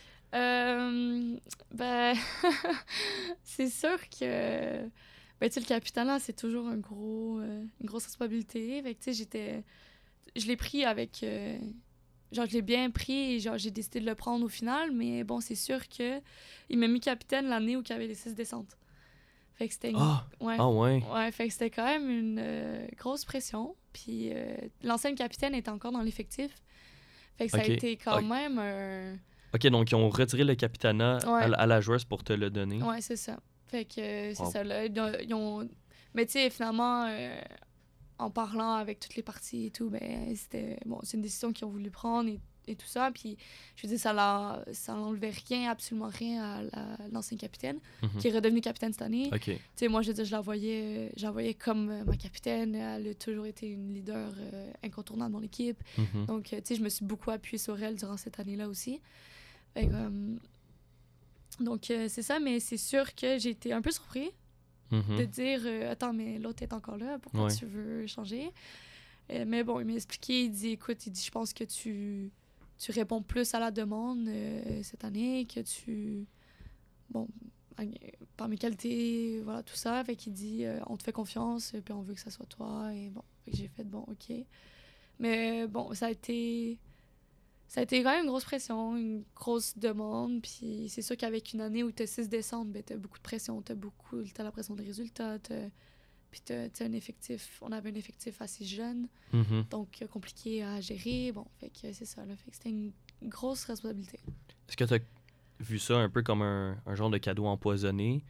Euh, ben, c'est sûr que ben, tu sais, le capitaine, c'est toujours un gros, euh, une grosse responsabilité. Fait que, tu sais, j'étais... Je l'ai pris avec... euh, genre, je l'ai bien pris et genre, j'ai décidé de le prendre au final. Mais bon, c'est sûr que il m'a mis capitaine l'année où il y avait les six descentes. Fait que c'était... une- Ah! Ouais. Ah ouais! Ouais, fait que c'était quand même une euh, grosse pression. Puis euh, l'ancienne capitaine était encore dans l'effectif. Fait que ça Ok. a été quand Ok. même un, OK, donc ils ont retiré le capitanat Ouais. à, la- à la joueuse pour te le donner. Ouais, c'est ça. Fait que euh, c'est Wow. ça, là. Ils ont- ils ont... Mais tu sais, finalement, euh, en parlant avec toutes les parties et tout, ben, c'était... Bon, c'est une décision qu'ils ont voulu prendre et, et tout ça. Puis, je veux dire, ça la- ça n'enlevait rien, absolument rien à la- l'ancien capitaine, Mhm. qui est redevenu capitaine cette année. OK. Tu sais, moi, je veux dire, je la voyais, je la voyais comme euh, ma capitaine. Elle a toujours été une leader euh, incontournable dans l'équipe. Mhm. Donc, euh, tu sais, je me suis beaucoup appuyée sur elle durant cette année-là aussi. Fait que, euh, donc, euh, c'est ça, mais c'est sûr que j'ai été un peu surpris Mhm. de dire euh, attends, mais l'autre est encore là, pourquoi Ouais. tu veux changer? Euh, mais bon, il m'a expliqué, il dit écoute, il dit je pense que tu, tu réponds plus à la demande euh, cette année, que tu. Bon, euh, par mes qualités, voilà, tout ça. Fait qu'il dit euh, on te fait confiance, puis on veut que ça soit toi. Et bon, fait que j'ai fait bon, ok. Mais bon, ça a été. Ça a été quand même une grosse pression, une grosse demande. Puis c'est sûr qu'avec une année où tu as six descentes, ben, tu as beaucoup de pression. Tu as beaucoup t'as la pression des résultats. T'as, puis tu as un effectif. On avait un effectif assez jeune, Mhm. donc euh, compliqué à gérer. Bon, fait que c'est ça. Là, fait que c'était une grosse responsabilité. Est-ce que tu as vu ça un peu comme un, un genre de cadeau empoisonné?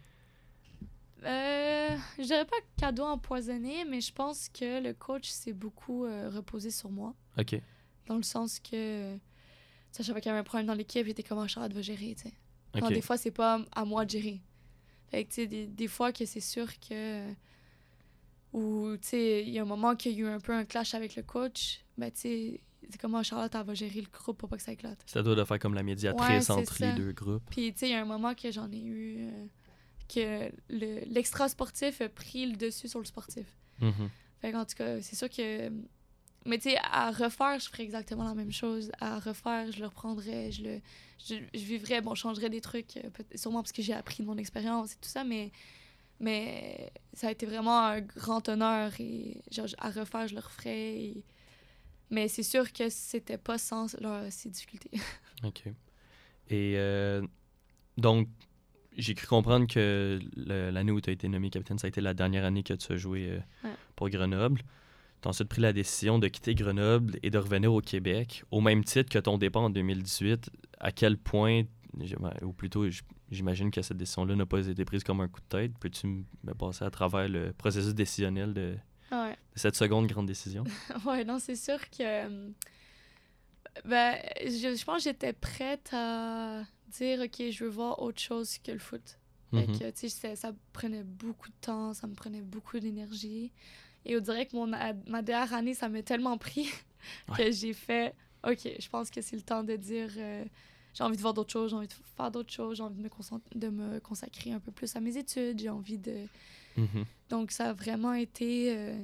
Euh, je dirais pas cadeau empoisonné, mais je pense que le coach s'est beaucoup euh, reposé sur moi. OK. Dans le sens que, tu sais, j'avais quand même un problème dans l'équipe, j'étais comment Charlotte va gérer, tu sais. Quand OK. des fois, c'est pas à moi de gérer. Fait que, tu sais, des, des fois que c'est sûr que... Ou, tu sais, il y a un moment qu'il y a eu un peu un clash avec le coach, ben, tu sais, c'est comment Charlotte, elle va gérer le groupe pour pas que ça éclate. C'est à toi de faire comme la médiatrice Ouais, c'est entre les ça. deux groupes. Puis, tu sais, il y a un moment que j'en ai eu... euh, que le- l'extra-sportif a pris le dessus sur le sportif. Mhm. Fait qu'en tout cas, c'est sûr que... Mais tu sais, à refaire, je ferais exactement la même chose. À refaire, je le reprendrais, je le... Je, je vivrais, bon, je changerais des trucs, euh, peut- sûrement parce que j'ai appris de mon expérience et tout ça, mais... Mais ça a été vraiment un grand honneur et genre, à refaire, je le referais. et- Mais c'est sûr que c'était pas sans leur, ces difficultés. OK. Et euh, donc, j'ai cru comprendre que le- l'année où tu as été nommé capitaine, ça a été la dernière année que tu as joué euh, Ouais. pour Grenoble. Tu as ensuite pris la décision de quitter Grenoble et de revenir au Québec, au même titre que ton départ en deux mille dix-huit. À quel point, j- ou plutôt, j- j'imagine que cette décision-là n'a pas été prise comme un coup de tête. Peux-tu m- me passer à travers le processus décisionnel de, Ouais. de cette seconde grande décision? Ouais, non, c'est sûr que. euh, Ben, je, je pense que j'étais prête à dire, OK, je veux voir autre chose que le foot. Fait Mhm. que, tu sais, ça, ça prenait beaucoup de temps, ça me prenait beaucoup d'énergie. Et on dirait que mon, a- ma dernière année, ça m'a tellement pris que j'ai fait, OK, je pense que c'est le temps de dire, euh, j'ai envie de voir d'autres choses, j'ai envie de faire d'autres choses, j'ai envie de me, concent- de me consacrer un peu plus à mes études, j'ai envie de... Mhm. Donc, ça a vraiment été... euh,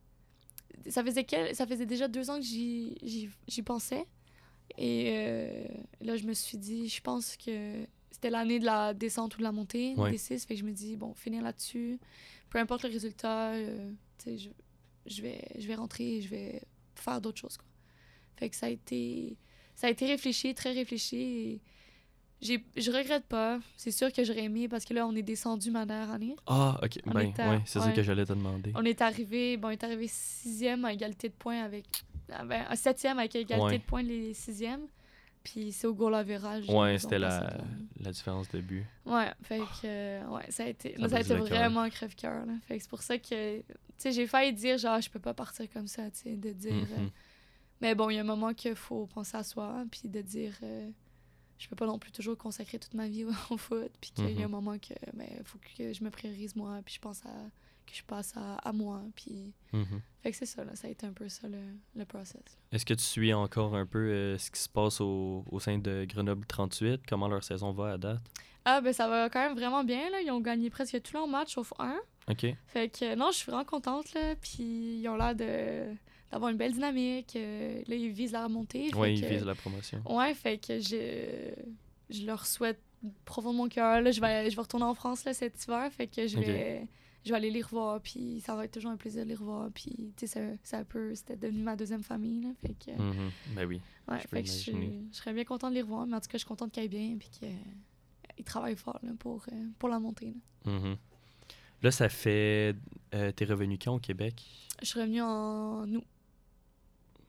Ça faisait, quel... ça faisait déjà deux ans que j'y, j'y... j'y pensais. Et euh, là, je me suis dit, je pense que c'était l'année de la descente ou de la montée, Ouais. des six. Fait que je me dis, bon, finir là-dessus, peu importe le résultat, euh, tu sais, je, je, vais, je vais rentrer et je vais faire d'autres choses, quoi. Fait que ça a été, ça a été réfléchi, très réfléchi. Et j'ai, je regrette pas. C'est sûr que j'aurais aimé parce que là, on est descendu ma dernière année. Ah, OK. On Ben, était à- ouais, c'est ça ouais. que j'allais te demander. On est arrivé, bon, on est arrivé sixième à égalité de points avec. ah ben, un septième avec égalité Ouais. de points les sixièmes. Puis c'est au goal average. Ouais, ils ont c'était passé la, devant nous. la différence de but. Ouais, fait que. euh, ouais, ça a été, Ça ça a brise été le cœur. vraiment un crève-cœur, là. Fait que c'est pour ça que. Tu sais, j'ai failli dire, genre, je peux pas partir comme ça, tu sais, de dire. euh, Mhm. mais bon, il y a un moment qu'il faut penser à soi, hein, puis de dire. euh, je peux pas non plus toujours consacrer toute ma vie au, au foot, puis qu'il y a un Mhm. moment que. Ben, faut que je me priorise moi, puis je pense à. que je passe à, à moi, puis. Mhm. Fait que c'est ça, là, ça a été un peu ça, le, le process. Est-ce que tu suis encore un peu euh, ce qui se passe au, au sein de Grenoble trente-huit? Comment leur saison va à date? Ah, ben ça va quand même vraiment bien, là. Ils ont gagné presque tous leurs matchs, sauf un. OK. Fait que, non, je suis vraiment contente, là. Puis ils ont l'air de, d'avoir une belle dynamique. Euh, là, ils visent la remontée. fait Oui, ils que- visent la promotion. Ouais, fait que je, je leur souhaite profond de mon cœur. Là, je vais, je vais retourner en France, là, cet hiver. Fait que je Ok. vais, je vais aller les revoir. Puis ça va être toujours un plaisir de les revoir. Puis, tu sais, ça, ça un peu, c'était devenu ma deuxième famille, là. Fait que, Mhm. Ben oui. ouais, je peux fait que je, imaginer. je serais bien contente de les revoir. Mais en tout cas, je suis contente qu'ils aillent bien. Puis qu'ils travaillent fort, là, pour, euh, pour la montée, là. Mhm. Là, ça fait... Euh, t'es revenu quand au Québec? Je suis revenue en août.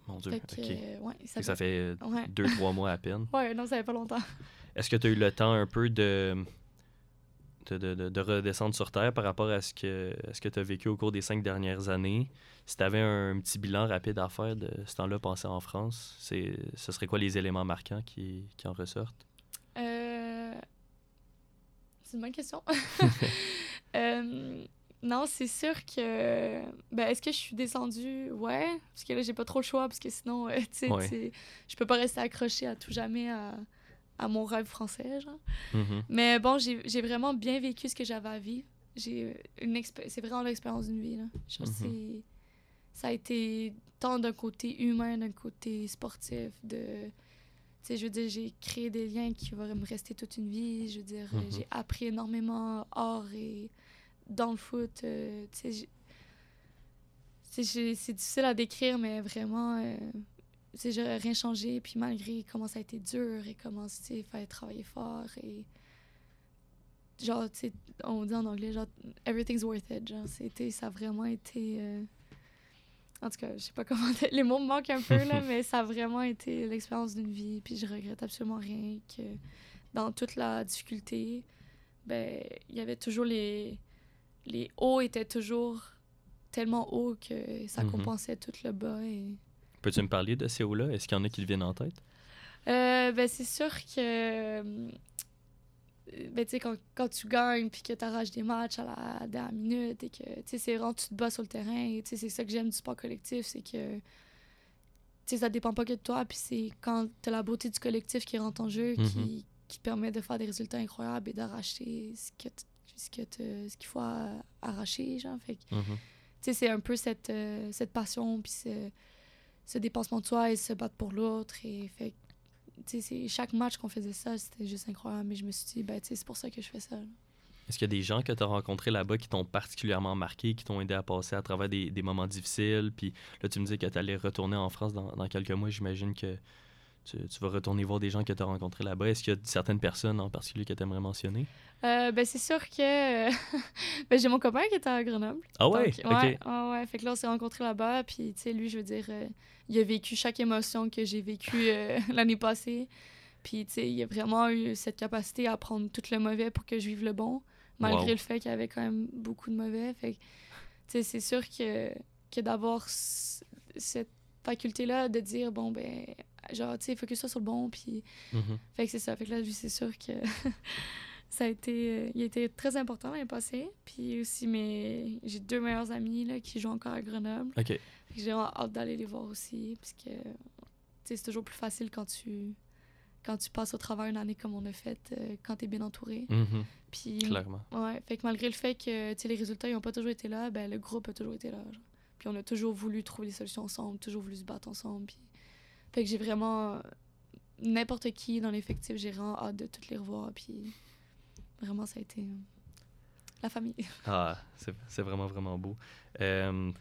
Mon Dieu, Fait que, OK. euh, ouais, ça, Fait que ça fait euh, ouais. deux, trois mois à peine. Ouais, non, ça fait pas longtemps. Est-ce que tu as eu le temps un peu de, de, de, de- de redescendre sur Terre par rapport à ce que, à ce que tu as vécu au cours des cinq dernières années? Si tu avais un, petit bilan rapide à faire de ce temps-là passé en France, c'est, ce serait quoi les éléments marquants qui, qui en ressortent? Euh... C'est une bonne question. euh... Non, c'est sûr que... Ben, est-ce que je suis descendue? Ouais, parce que là, j'ai pas trop le choix, parce que sinon, euh, tu sais, Ouais. tu- je peux pas rester accrochée à tout jamais à, à mon rêve français, genre. Mhm. Mais bon, j'ai j'ai vraiment bien vécu ce que j'avais à vivre. J'ai une expé- C'est vraiment l'expérience d'une vie, là. Genre, Mhm. c'est... Ça a été tant d'un côté humain, d'un côté sportif, de... Tu sais, je veux dire, j'ai créé des liens qui vont me rester toute une vie. Je veux dire, Mhm. j'ai appris énormément hors et dans le foot. euh, tu sais, j'ai- c'est j'ai- c'est difficile à décrire, mais vraiment, euh, tu sais, j'aurais rien changé. Puis malgré comment ça a été dur et comment, tu sais, il fallait travailler fort et... Genre, tu sais, on dit en anglais, genre, everything's worth it. Genre, c'était, ça a vraiment été... euh, En tout cas, je sais pas comment... Les mots me manquent un peu, là, mais ça a vraiment été l'expérience d'une vie. Puis je regrette absolument rien. Que dans toute la difficulté, ben, il y avait toujours les... Les hauts étaient toujours tellement hauts que ça Mhm. compensait tout le bas. Et... Peux-tu me parler de ces hauts-là? Est-ce qu'il y en a qui te viennent en tête? Euh, ben, c'est sûr que... euh, Ben, tu sais, quand, quand tu gagnes puis que tu arraches des matchs à la dernière minute et que, tu sais, c'est vraiment, tu te bats sur le terrain. Et, tu sais, c'est ça que j'aime du sport collectif, c'est que, tu sais, ça dépend pas que de toi. Puis c'est quand t'as la beauté du collectif qui rentre en jeu, Mhm. qui, qui te permet de faire des résultats incroyables et d'arracher ce que t- ce que te- ce qu'il faut à- arracher, genre. Fait que, Mhm. tu sais, c'est un peu cette, euh, cette passion puis ce, ce dépassement de soi et se battre pour l'autre. Et fait que, tu sais, c'est- chaque match qu'on faisait ça, c'était juste incroyable. Mais je me suis dit, ben, tu sais, c'est pour ça que je fais ça. là. Est-ce qu'il y a des gens que tu as rencontrés là-bas qui t'ont particulièrement marqué, qui t'ont aidé à passer à travers des, des moments difficiles? Puis là, tu me dis que tu allais retourner en France dans, dans quelques mois. J'imagine que tu, tu vas retourner voir des gens que tu as rencontrés là-bas. Est-ce qu'il y a certaines personnes en particulier que tu aimerais mentionner? Euh, ben, c'est sûr que ben, j'ai mon copain qui était à Grenoble. Ah ouais? Donc, ouais, OK. ouais, ouais. Fait que là, on s'est rencontrés là-bas. Puis, tu sais, lui, je veux dire, euh, il a vécu chaque émotion que j'ai vécue euh, l'année passée. Puis, tu sais, il a vraiment eu cette capacité à prendre tout le mauvais pour que je vive le bon, malgré Wow. le fait qu'il y avait quand même beaucoup de mauvais. Fait que, tu sais, c'est sûr que, que d'avoir c- cette faculté-là de dire, bon, ben, genre, tu sais, focus-toi sur le bon. Puis, Mhm. fait que c'est ça. Fait que là, lui, c'est sûr que ça a été... euh, il a été très important l'année passée. Puis aussi, mes... j'ai deux meilleurs amis là, qui jouent encore à Grenoble. OK. Fait que j'ai vraiment hâte d'aller les voir aussi. Parce que, tu sais, c'est toujours plus facile quand tu... quand tu passes au travers une année comme on a fait, euh, quand t'es bien entouré. Mhm. Puis, Clairement. ouais, fait que malgré le fait que, tu sais, les résultats, ils ont pas toujours été là, ben, le groupe a toujours été là. genre. Puis on a toujours voulu trouver des solutions ensemble, toujours voulu se battre ensemble. Puis... Fait que j'ai vraiment... euh, N'importe qui dans l'effectif, j'ai vraiment hâte de toutes les revoir. Puis vraiment, ça a été euh, la famille. Ah, c'est, c'est vraiment, vraiment beau. Euh,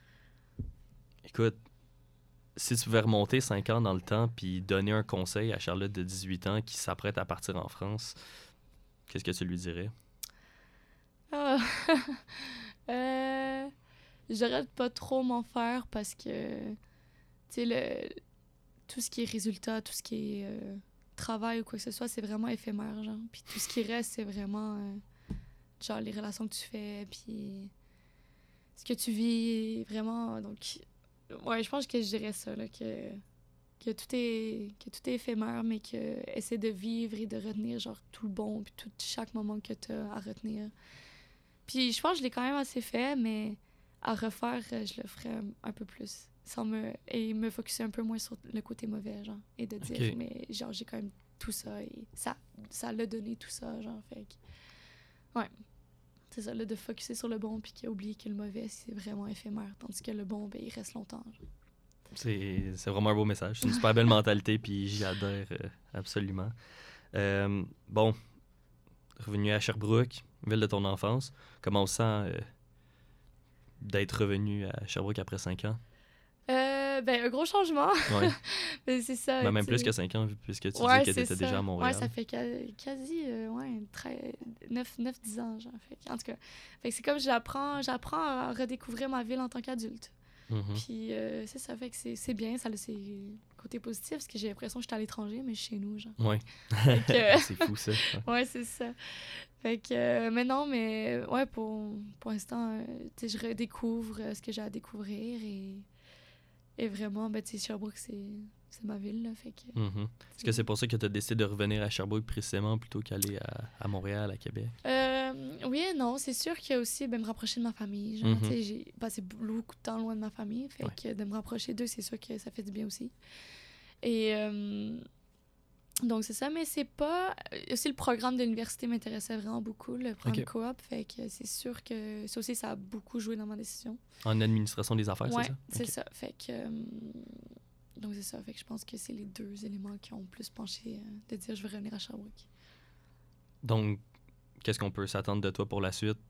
écoute, si tu pouvais remonter cinq ans dans le temps puis donner un conseil à Charlotte de dix-huit ans qui s'apprête à partir en France, qu'est-ce que tu lui dirais? Ah. euh, J'arrête pas trop m'en faire parce que, tu sais, le... tout ce qui est résultat, tout ce qui est euh, travail ou quoi que ce soit, c'est vraiment éphémère, genre. Puis tout ce qui reste, c'est vraiment, euh, genre, les relations que tu fais, puis ce que tu vis, vraiment. Donc, ouais, je pense que je dirais ça, là, que, que, tout est, que tout est éphémère, mais que essaie de vivre et de retenir, genre, tout le bon, puis tout, chaque moment que tu as à retenir. Puis je pense que je l'ai quand même assez fait, mais à refaire, euh, je le ferais un peu plus. Sans me... Et me focusser un peu moins sur le côté mauvais, genre. Et de dire, Ok. mais genre, j'ai quand même tout ça. Et ça, ça l'a donné tout ça, genre. Fait que... Ouais. C'est ça, là, de focusser sur le bon, puis qu'oublier que le mauvais, c'est vraiment éphémère. Tandis que le bon, ben, il reste longtemps. genre. C'est, c'est vraiment un beau message. C'est une super belle mentalité, puis j'y adhère euh, absolument. Euh, bon, revenu à Sherbrooke, ville de ton enfance, comment on se sent euh, d'être revenu à Sherbrooke après cinq ans? Euh, ben, un gros changement. Ouais. Ben, c'est ça. Ben, même tu plus sais. que cinq ans, puisque tu Ouais, disais que tu c'est étais ça. déjà à Montréal. Ouais, ça fait quasi, quasi euh, ouais, neuf dix ans, genre. Fait, que- en tout cas, fait que c'est comme j'apprends, j'apprends à redécouvrir ma ville en tant qu'adulte. Mm-hmm. Puis euh, c'est ça, fait que c'est, c'est bien, ça a ses côtés positifs, parce que j'ai l'impression que j'étais à l'étranger, mais je suis chez nous, genre. Ouais. que- C'est fou, ça. Ouais. Ouais, c'est ça. Fait que, euh, mais non, mais ouais, pour, pour l'instant, euh, tu sais, je redécouvre euh, ce que j'ai à découvrir et, et vraiment, ben, tu sais, Sherbrooke, c'est, c'est ma ville, là, fait que... Mm-hmm. Est-ce que c'est pour ça que tu as décidé de revenir à Sherbrooke précisément plutôt qu'aller à, à Montréal, à Québec? Euh, oui et non, c'est sûr qu'il y a aussi ben, me rapprocher de ma famille. Genre, Mhm. tu sais, j'ai passé beaucoup de temps loin de ma famille, fait Ouais. que de me rapprocher d'eux, c'est sûr que ça fait du bien aussi. Et euh, donc c'est ça, mais c'est pas... Aussi, le programme de l'université m'intéressait vraiment beaucoup, le programme Ok. coop, fait que c'est sûr que ça aussi, ça a beaucoup joué dans ma décision. En administration des affaires, Ouais, c'est ça? c'est Ok. ça, fait que... euh, donc c'est ça, fait que je pense que c'est les deux éléments qui ont plus penché euh, de dire je veux revenir à Sherbrooke. Donc, qu'est-ce qu'on peut s'attendre de toi pour la suite?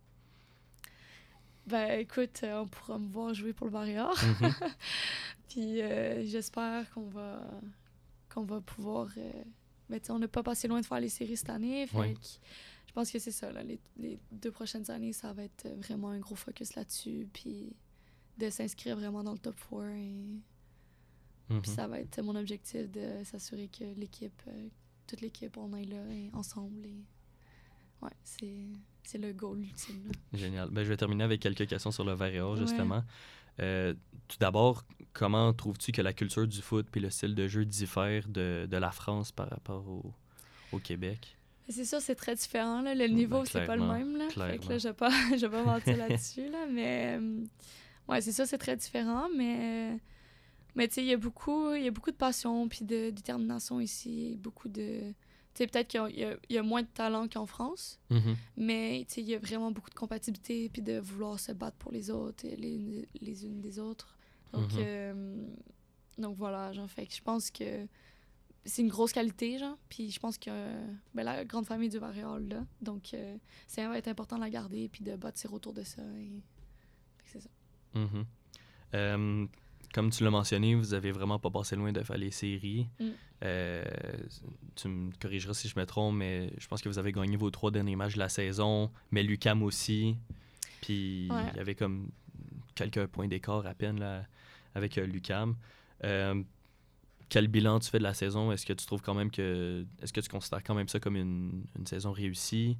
Ben écoute, euh, on pourra me voir jouer pour le Barrière. Mhm. Puis euh, j'espère qu'on va qu'on va pouvoir... Euh, ben, tu sais, on n'a pas passé loin de faire les séries cette année. Fait Ouais. que je pense que c'est ça. Là, les, les deux prochaines années, ça va être vraiment un gros focus là-dessus. Puis de s'inscrire vraiment dans le top quatre. Et Mhm. puis ça va être mon objectif de s'assurer que l'équipe, euh, toute l'équipe, on est là et ensemble. Et ouais, c'est, c'est le goal ultime. Là. Génial. Ben, je vais terminer avec quelques questions sur le verre et or, Ouais. justement. Euh, tout d'abord, comment trouves-tu que la culture du foot puis le style de jeu diffère de, de la France par rapport au, au Québec? C'est sûr, c'est très différent. Là. Le niveau, Ben, c'est pas le clairement, même. Là. Fait que clairement. là, je vais pas, je vais pas mentir là-dessus. Là, mais euh, ouais, c'est ça, c'est très différent. Mais, mais tu sais, il y a beaucoup, il y a beaucoup de passion puis de détermination ici. Beaucoup de... Tu sais, peut-être qu'il y a, il y a- il y a moins de talent qu'en France, Mhm. mais tu sais, il y a vraiment beaucoup de compatibilité puis de vouloir se battre pour les autres, et les, unes- les unes des autres. Donc, Mhm. euh, donc voilà, genre, fait que je pense que c'est une grosse qualité, genre. Puis je pense que euh, ben, la grande famille du Variol, là. Donc, euh, ça va être important de la garder puis de bâtir autour de ça. Et... Fait que c'est ça. Mhm. Euh, comme tu l'as mentionné, vous avez vraiment pas passé loin de faire les séries. Mm. Euh, tu me corrigeras si je me trompe, mais je pense que vous avez gagné vos trois derniers matchs de la saison, mais l'U Q A M aussi. Puis il Ouais. y avait comme quelques points d'écart à peine là, avec euh, l'U Q A M. Euh, quel bilan tu fais de la saison? Est-ce que tu trouves quand même que... Est-ce que tu considères quand même ça comme une, une saison réussie?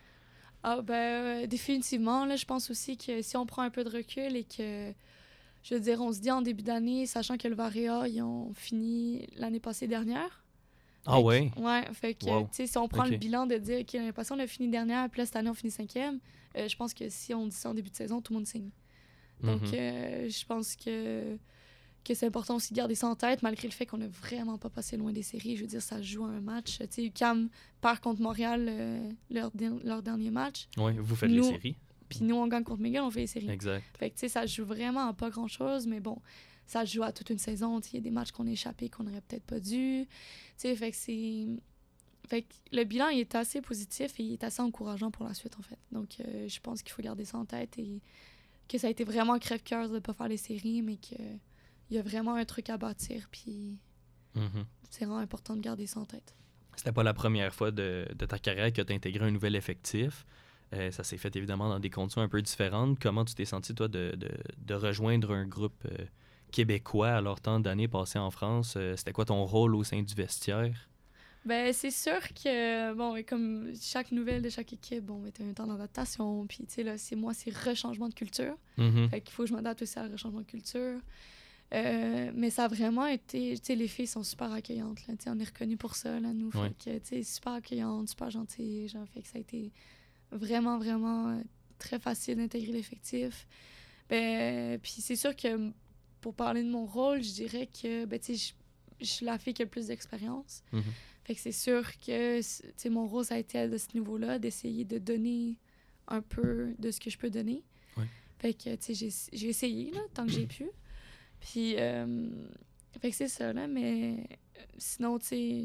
Ah, ben, euh, définitivement, là, je pense aussi que si on prend un peu de recul et que, je veux dire, on se dit en début d'année, sachant que le Varia, ils ont fini l'année passée dernière. Ah Fait que- ouais? Ouais, fait que, Wow. tu sais, si on prend Ok. le bilan de dire, OK, l'année passée, on a fini dernière, puis là, cette année, on finit cinquième, euh, je pense que si on dit ça en début de saison, tout le monde signe. Donc, Mhm. euh, je pense que, que c'est important aussi de garder ça en tête, malgré le fait qu'on n'a vraiment pas passé loin des séries. Je veux dire, ça se joue à un match. Tu sais, U Q A M perd contre Montréal euh, leur, der- leur dernier match. Ouais, vous faites Nous- les séries. Puis nous, on gagne contre McGill, on fait les séries. Exact. Fait que, tu sais, ça se joue vraiment à pas grand-chose, mais bon, ça se joue à toute une saison. Tu sais, il y a des matchs qu'on a échappés qu'on n'aurait peut-être pas dû. Tu sais, fait que c'est... Fait que le bilan, il est assez positif et il est assez encourageant pour la suite, en fait. Donc, euh, je pense qu'il faut garder ça en tête et que ça a été vraiment un crève-cœur de ne pas faire les séries, mais qu'il y a vraiment un truc à bâtir, puis Mhm. c'est vraiment important de garder ça en tête. C'était pas la première fois de, de ta carrière que tu as intégré un nouvel effectif. Euh, ça s'est fait évidemment dans des conditions un peu différentes. Comment tu t'es senti, toi, de, de, de rejoindre un groupe euh, québécois alors tant d'années passées en France? Euh, c'était quoi ton rôle au sein du vestiaire? Ben, c'est sûr que, bon, et comme chaque nouvelle de chaque équipe, bon, était un temps d'adaptation, puis, tu sais, là, c'est moi, c'est rechangement de culture. Mhm. Fait qu'il faut que je m'adapte aussi à le rechangement de culture. Euh, mais ça a vraiment été... Tu sais, les filles sont super accueillantes, là. Tu sais, on est reconnus pour ça, là, nous. Ouais. Fait que, tu sais, super accueillantes, super gentilles, genre, fait que ça a été vraiment, vraiment euh, très facile d'intégrer l'effectif. Ben, puis c'est sûr que, pour parler de mon rôle, je dirais que, ben, tu sais, je- je suis la fille qui a le plus d'expérience. Mhm. Fait que c'est sûr que, tu sais, mon rôle, ça a été de ce niveau-là, d'essayer de donner un peu de ce que je peux donner. Ouais. Fait que, tu sais, j'ai, j'ai essayé, là, tant que j'ai pu. Puis, euh, fait que c'est ça, là, mais euh, sinon, tu sais,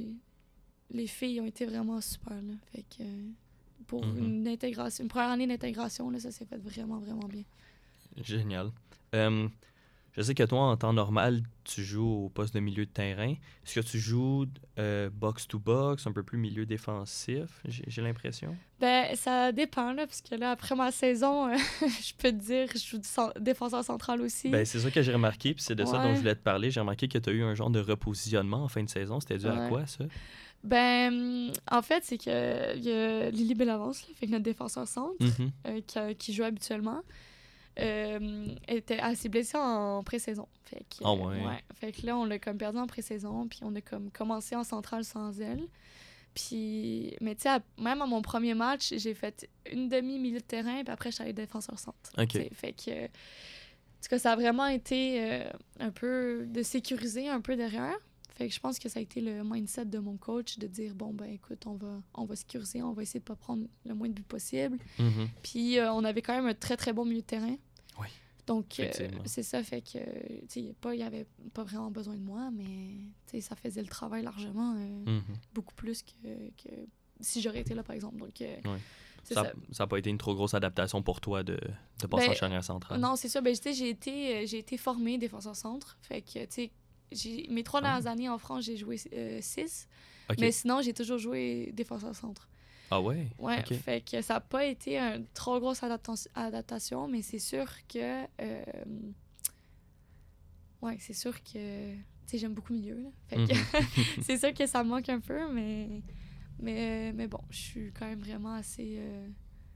les filles ont été vraiment super, là. Fait que, euh, pour Mhm. une intégration, une première année d'intégration, là, ça s'est fait vraiment, vraiment bien. Génial. Euh, Je sais que toi, en temps normal, tu joues au poste de milieu de terrain. Est-ce que tu joues euh, box-to-box, un peu plus milieu défensif, j'ai, j'ai l'impression? Ben, ça dépend, là, parce que là, après ma saison, euh, je peux te dire, je joue du cent- défenseur central aussi. Ben, c'est ça que j'ai remarqué, puis c'est de ça dont Ouais. je voulais te parler. J'ai remarqué que tu as eu un genre de repositionnement en fin de saison. C'était dû à Ouais. quoi, ça? Ben, en fait, c'est que il y a Lily Bellavance, là, fait que notre défenseur centre, Mhm. euh, qui, qui joue habituellement, euh, elle était assez blessée en pré-saison. Fait que, Ah ouais. Fait que là, on l'a comme perdu en pré-saison, puis on a comme commencé en centrale sans elle. Puis, mais tu sais, à- même à mon premier match, j'ai fait une demi-milieu de terrain, puis après, je suis allée défenseur centre. OK. T'sais, fait que, en tout cas, ça a vraiment été euh, un peu de sécuriser un peu derrière. Fait que je pense que ça a été le mindset de mon coach de dire, bon, ben écoute, on va, on va sécuriser, on va essayer de pas prendre le moins de buts possible. Mhm. Puis euh, on avait quand même un très, très bon milieu de terrain. Oui. Donc, euh, Effectivement. c'est ça, fait que, tu sais, pas- il y avait pas vraiment besoin de moi, mais, tu sais, ça faisait le travail largement, euh, Mhm. beaucoup plus que, que si j'aurais été là, par exemple. Donc, euh, Ouais. c'est Ça ça. n'a pas été une trop grosse adaptation pour toi de, de passer Ben, en charnière centrale? Non, c'est ça. Ben, tu sais, j'ai été, euh, j'ai été formée défenseur centre. Fait que, tu sais, j'ai- mes trois Ah. dernières années en France, j'ai joué six. OK. Mais sinon, j'ai toujours joué défenseur centre. Ah ouais? Ouais, OK. fait que ça n'a pas été une trop grosse adapta- adaptation, mais c'est sûr que... euh, Ouais, c'est sûr que... Tu sais, j'aime beaucoup le milieu, là. Fait que Mhm. c'est sûr que ça me manque un peu, mais... Mais, mais bon, je suis quand même vraiment assez... euh,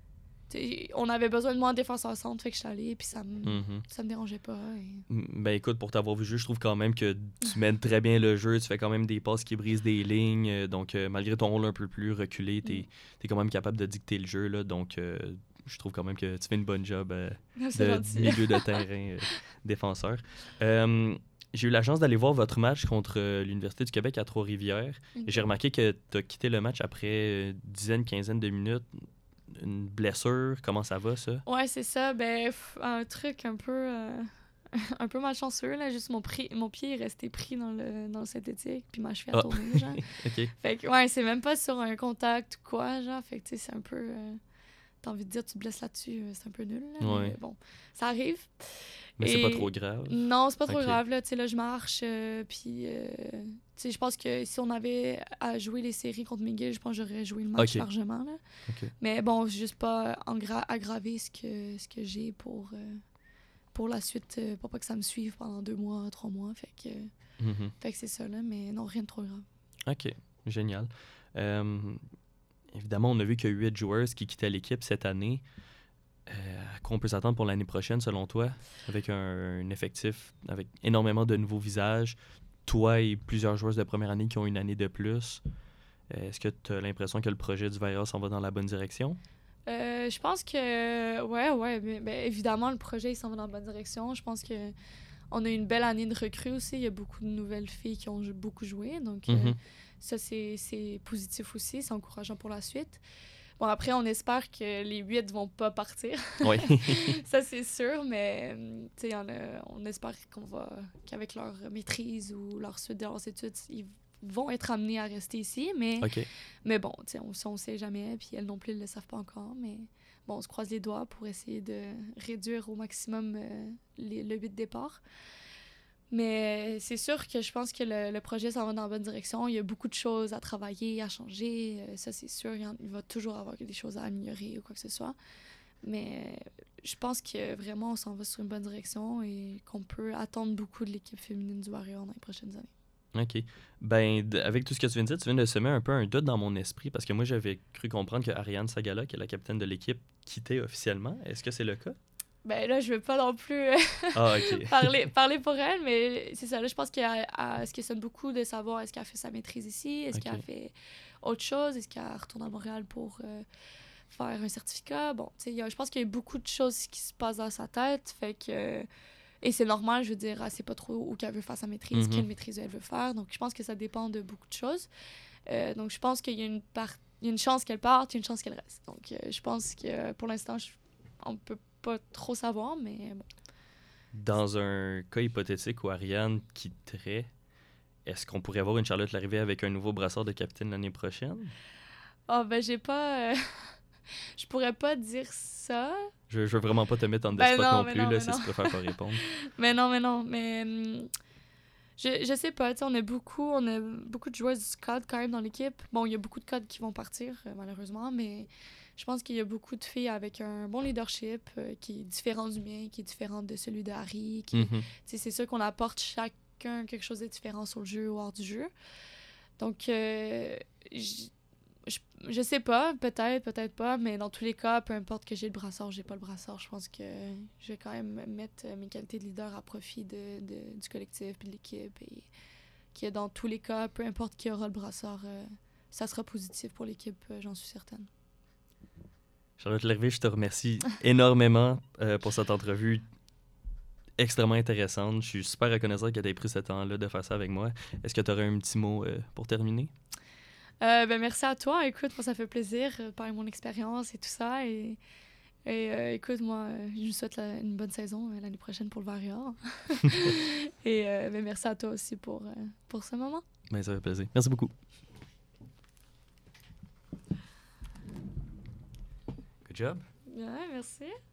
tu sais, on avait besoin de moi en défenseur centre, fait que je suis allée, puis ça me, Mhm. ça me dérangeait pas. et- Mm, Ben écoute, pour t'avoir vu jouer, je trouve quand même que tu mènes très bien le jeu, tu fais quand même des passes qui brisent des lignes, euh, donc euh, malgré ton rôle un peu plus reculé, t'es es quand même capable de dicter le jeu, là, donc euh, je trouve quand même que tu fais une bonne job euh, C'est de gentil. milieu de terrain euh, défenseur. Euh, j'ai eu la chance d'aller voir votre match contre euh, l'Université du Québec à Trois-Rivières, Ok. et j'ai remarqué que tu as quitté le match après une dizaine, quinzaine de minutes. Une blessure, comment ça va, ça? Ouais, c'est ça. Ben, pff, un truc un peu, euh, un peu malchanceux, là. Juste mon, pri- mon pied est resté pris dans le, dans le synthétique, puis ma cheville a Ah. tourné, genre. OK. Fait que, ouais, c'est même pas sur un contact ou quoi, genre. Fait que, tu sais, c'est un peu... euh, T'as envie de dire, tu te blesses là-dessus, euh, c'est un peu nul, là. Ouais. Mais bon, ça arrive. Mais c'est pas Et- trop grave. Non, c'est pas trop Ok. grave, là. Tu sais, là, je marche, euh, puis... euh, tu sais, je pense que si on avait à jouer les séries contre McGill, je pense que j'aurais joué le match Ok. largement, là. OK. Mais bon, j'ai juste pas engra- aggravé ce que, ce que j'ai pour, euh, pour la suite, euh, pour pas que ça me suive pendant deux mois, trois mois. Fait que, Mhm. fait que c'est ça, là. Mais non, rien de trop grave. OK, génial. Euh, évidemment, on a vu qu'il y a huit joueurs qui quittaient l'équipe cette année. Euh, à quoi on peut s'attendre pour l'année prochaine, selon toi, avec un, un effectif, avec énormément de nouveaux visages, toi et plusieurs joueurs de première année qui ont une année de plus? Euh, Est-ce que tu as l'impression que le projet du Vaira s'en va dans la bonne direction? Euh, je pense que, ouais, ouais, mais, ben, évidemment, le projet, il s'en va dans la bonne direction. Je pense que on a une belle année de recrues aussi. Il y a beaucoup de nouvelles filles qui ont jou- beaucoup joué. Donc, euh, Mhm. ça, c'est c'est positif aussi. C'est encourageant pour la suite. Bon, après, on espère que les huit vont pas partir. Oui. Ça, c'est sûr, mais euh, tu sais, il y en a- on espère qu'on va, qu'avec leur maîtrise ou leur suite de leurs études, ils vont être amenés à rester ici. Mais, OK. mais bon, tu sais, on ne sait jamais, puis elles non plus, elles ne le savent pas encore. Mais bon, on se croise les doigts pour essayer de réduire au maximum euh, les, le but de départ. Mais c'est sûr que je pense que le, le projet s'en va dans la bonne direction. Il y a beaucoup de choses à travailler, à changer. Euh, Ça, c'est sûr. Il, y en- il va toujours avoir des choses à améliorer ou quoi que ce soit. Mais euh, je pense que vraiment, on s'en va sur une bonne direction et qu'on peut attendre beaucoup de l'équipe féminine du Warrior dans les prochaines années. OK. Ben, d- avec tout ce que tu viens de dire, tu viens de semer un peu un doute dans mon esprit parce que moi, j'avais cru comprendre que Ariane Sagala, qui est la capitaine de l'équipe, quittait officiellement. Est-ce que c'est le cas? Ben là, je veux pas non plus euh, Ah, OK. parler, parler pour elle, mais c'est ça. Là, je pense qu'elle elle se questionne beaucoup de savoir est-ce qu'elle a fait sa maîtrise ici, est-ce Ok. qu'elle a fait autre chose, est-ce qu'elle retourne à Montréal pour euh, faire un certificat. Bon, tu sais, il y a- je pense qu'il y a beaucoup de choses qui se passent dans sa tête, fait que... Et c'est normal, je veux dire, elle sait pas trop où qu'elle veut faire sa maîtrise, Mhm. quelle maîtrise elle veut faire, donc je pense que ça dépend de beaucoup de choses. Euh, donc je pense qu'il y a une part... il y a une chance qu'elle parte, il y a une chance qu'elle reste. Donc euh, je pense que pour l'instant, je... on peut pas trop savoir, mais bon. Dans un cas hypothétique où Ariane quitterait, est-ce qu'on pourrait voir une Charlotte Larrivée avec un nouveau brassard de capitaine l'année prochaine? Ah, ben, j'ai pas. euh, Je pourrais pas dire ça. Je, je veux vraiment pas te mettre en Ben spot non, non mais plus, non, là, mais si non. tu préfères pas répondre. Mais non, mais non, mais hum, je, je sais pas, tu sais, on a beaucoup, on a beaucoup de joueuses du C A D quand même dans l'équipe. Bon, il y a beaucoup de C A D qui vont partir, euh, malheureusement, mais je pense qu'il y a beaucoup de filles avec un bon leadership euh, qui est différent du mien, qui est différent de celui de Harry. Qui, Mhm. tu sais, c'est sûr qu'on apporte chacun quelque chose de différent sur le jeu ou hors du jeu. Donc, euh, j- je, je sais pas, peut-être, peut-être pas, mais dans tous les cas, peu importe que j'ai le brassard, j'ai pas le brassard, je pense que je vais quand même mettre euh, mes qualités de leader à profit de, de- du collectif et de l'équipe et que dans tous les cas, peu importe qui aura le brassard, euh, ça sera positif pour l'équipe, euh, j'en suis certaine. Charlotte Lervais, je te remercie énormément euh, pour cette entrevue extrêmement intéressante. Je suis super reconnaissant que tu aies pris ce temps-là de faire ça avec moi. Est-ce que tu aurais un petit mot euh, pour terminer? Euh, ben, merci à toi. Écoute, moi, ça fait plaisir euh, de parler de mon expérience et tout ça. Et, et euh, écoute, moi, euh, je vous souhaite la- une bonne saison euh, l'année prochaine pour le Varia. et euh, ben, merci à toi aussi pour, euh, pour ce moment. Ben, ça fait plaisir. Merci beaucoup. Good job. Ouais, merci.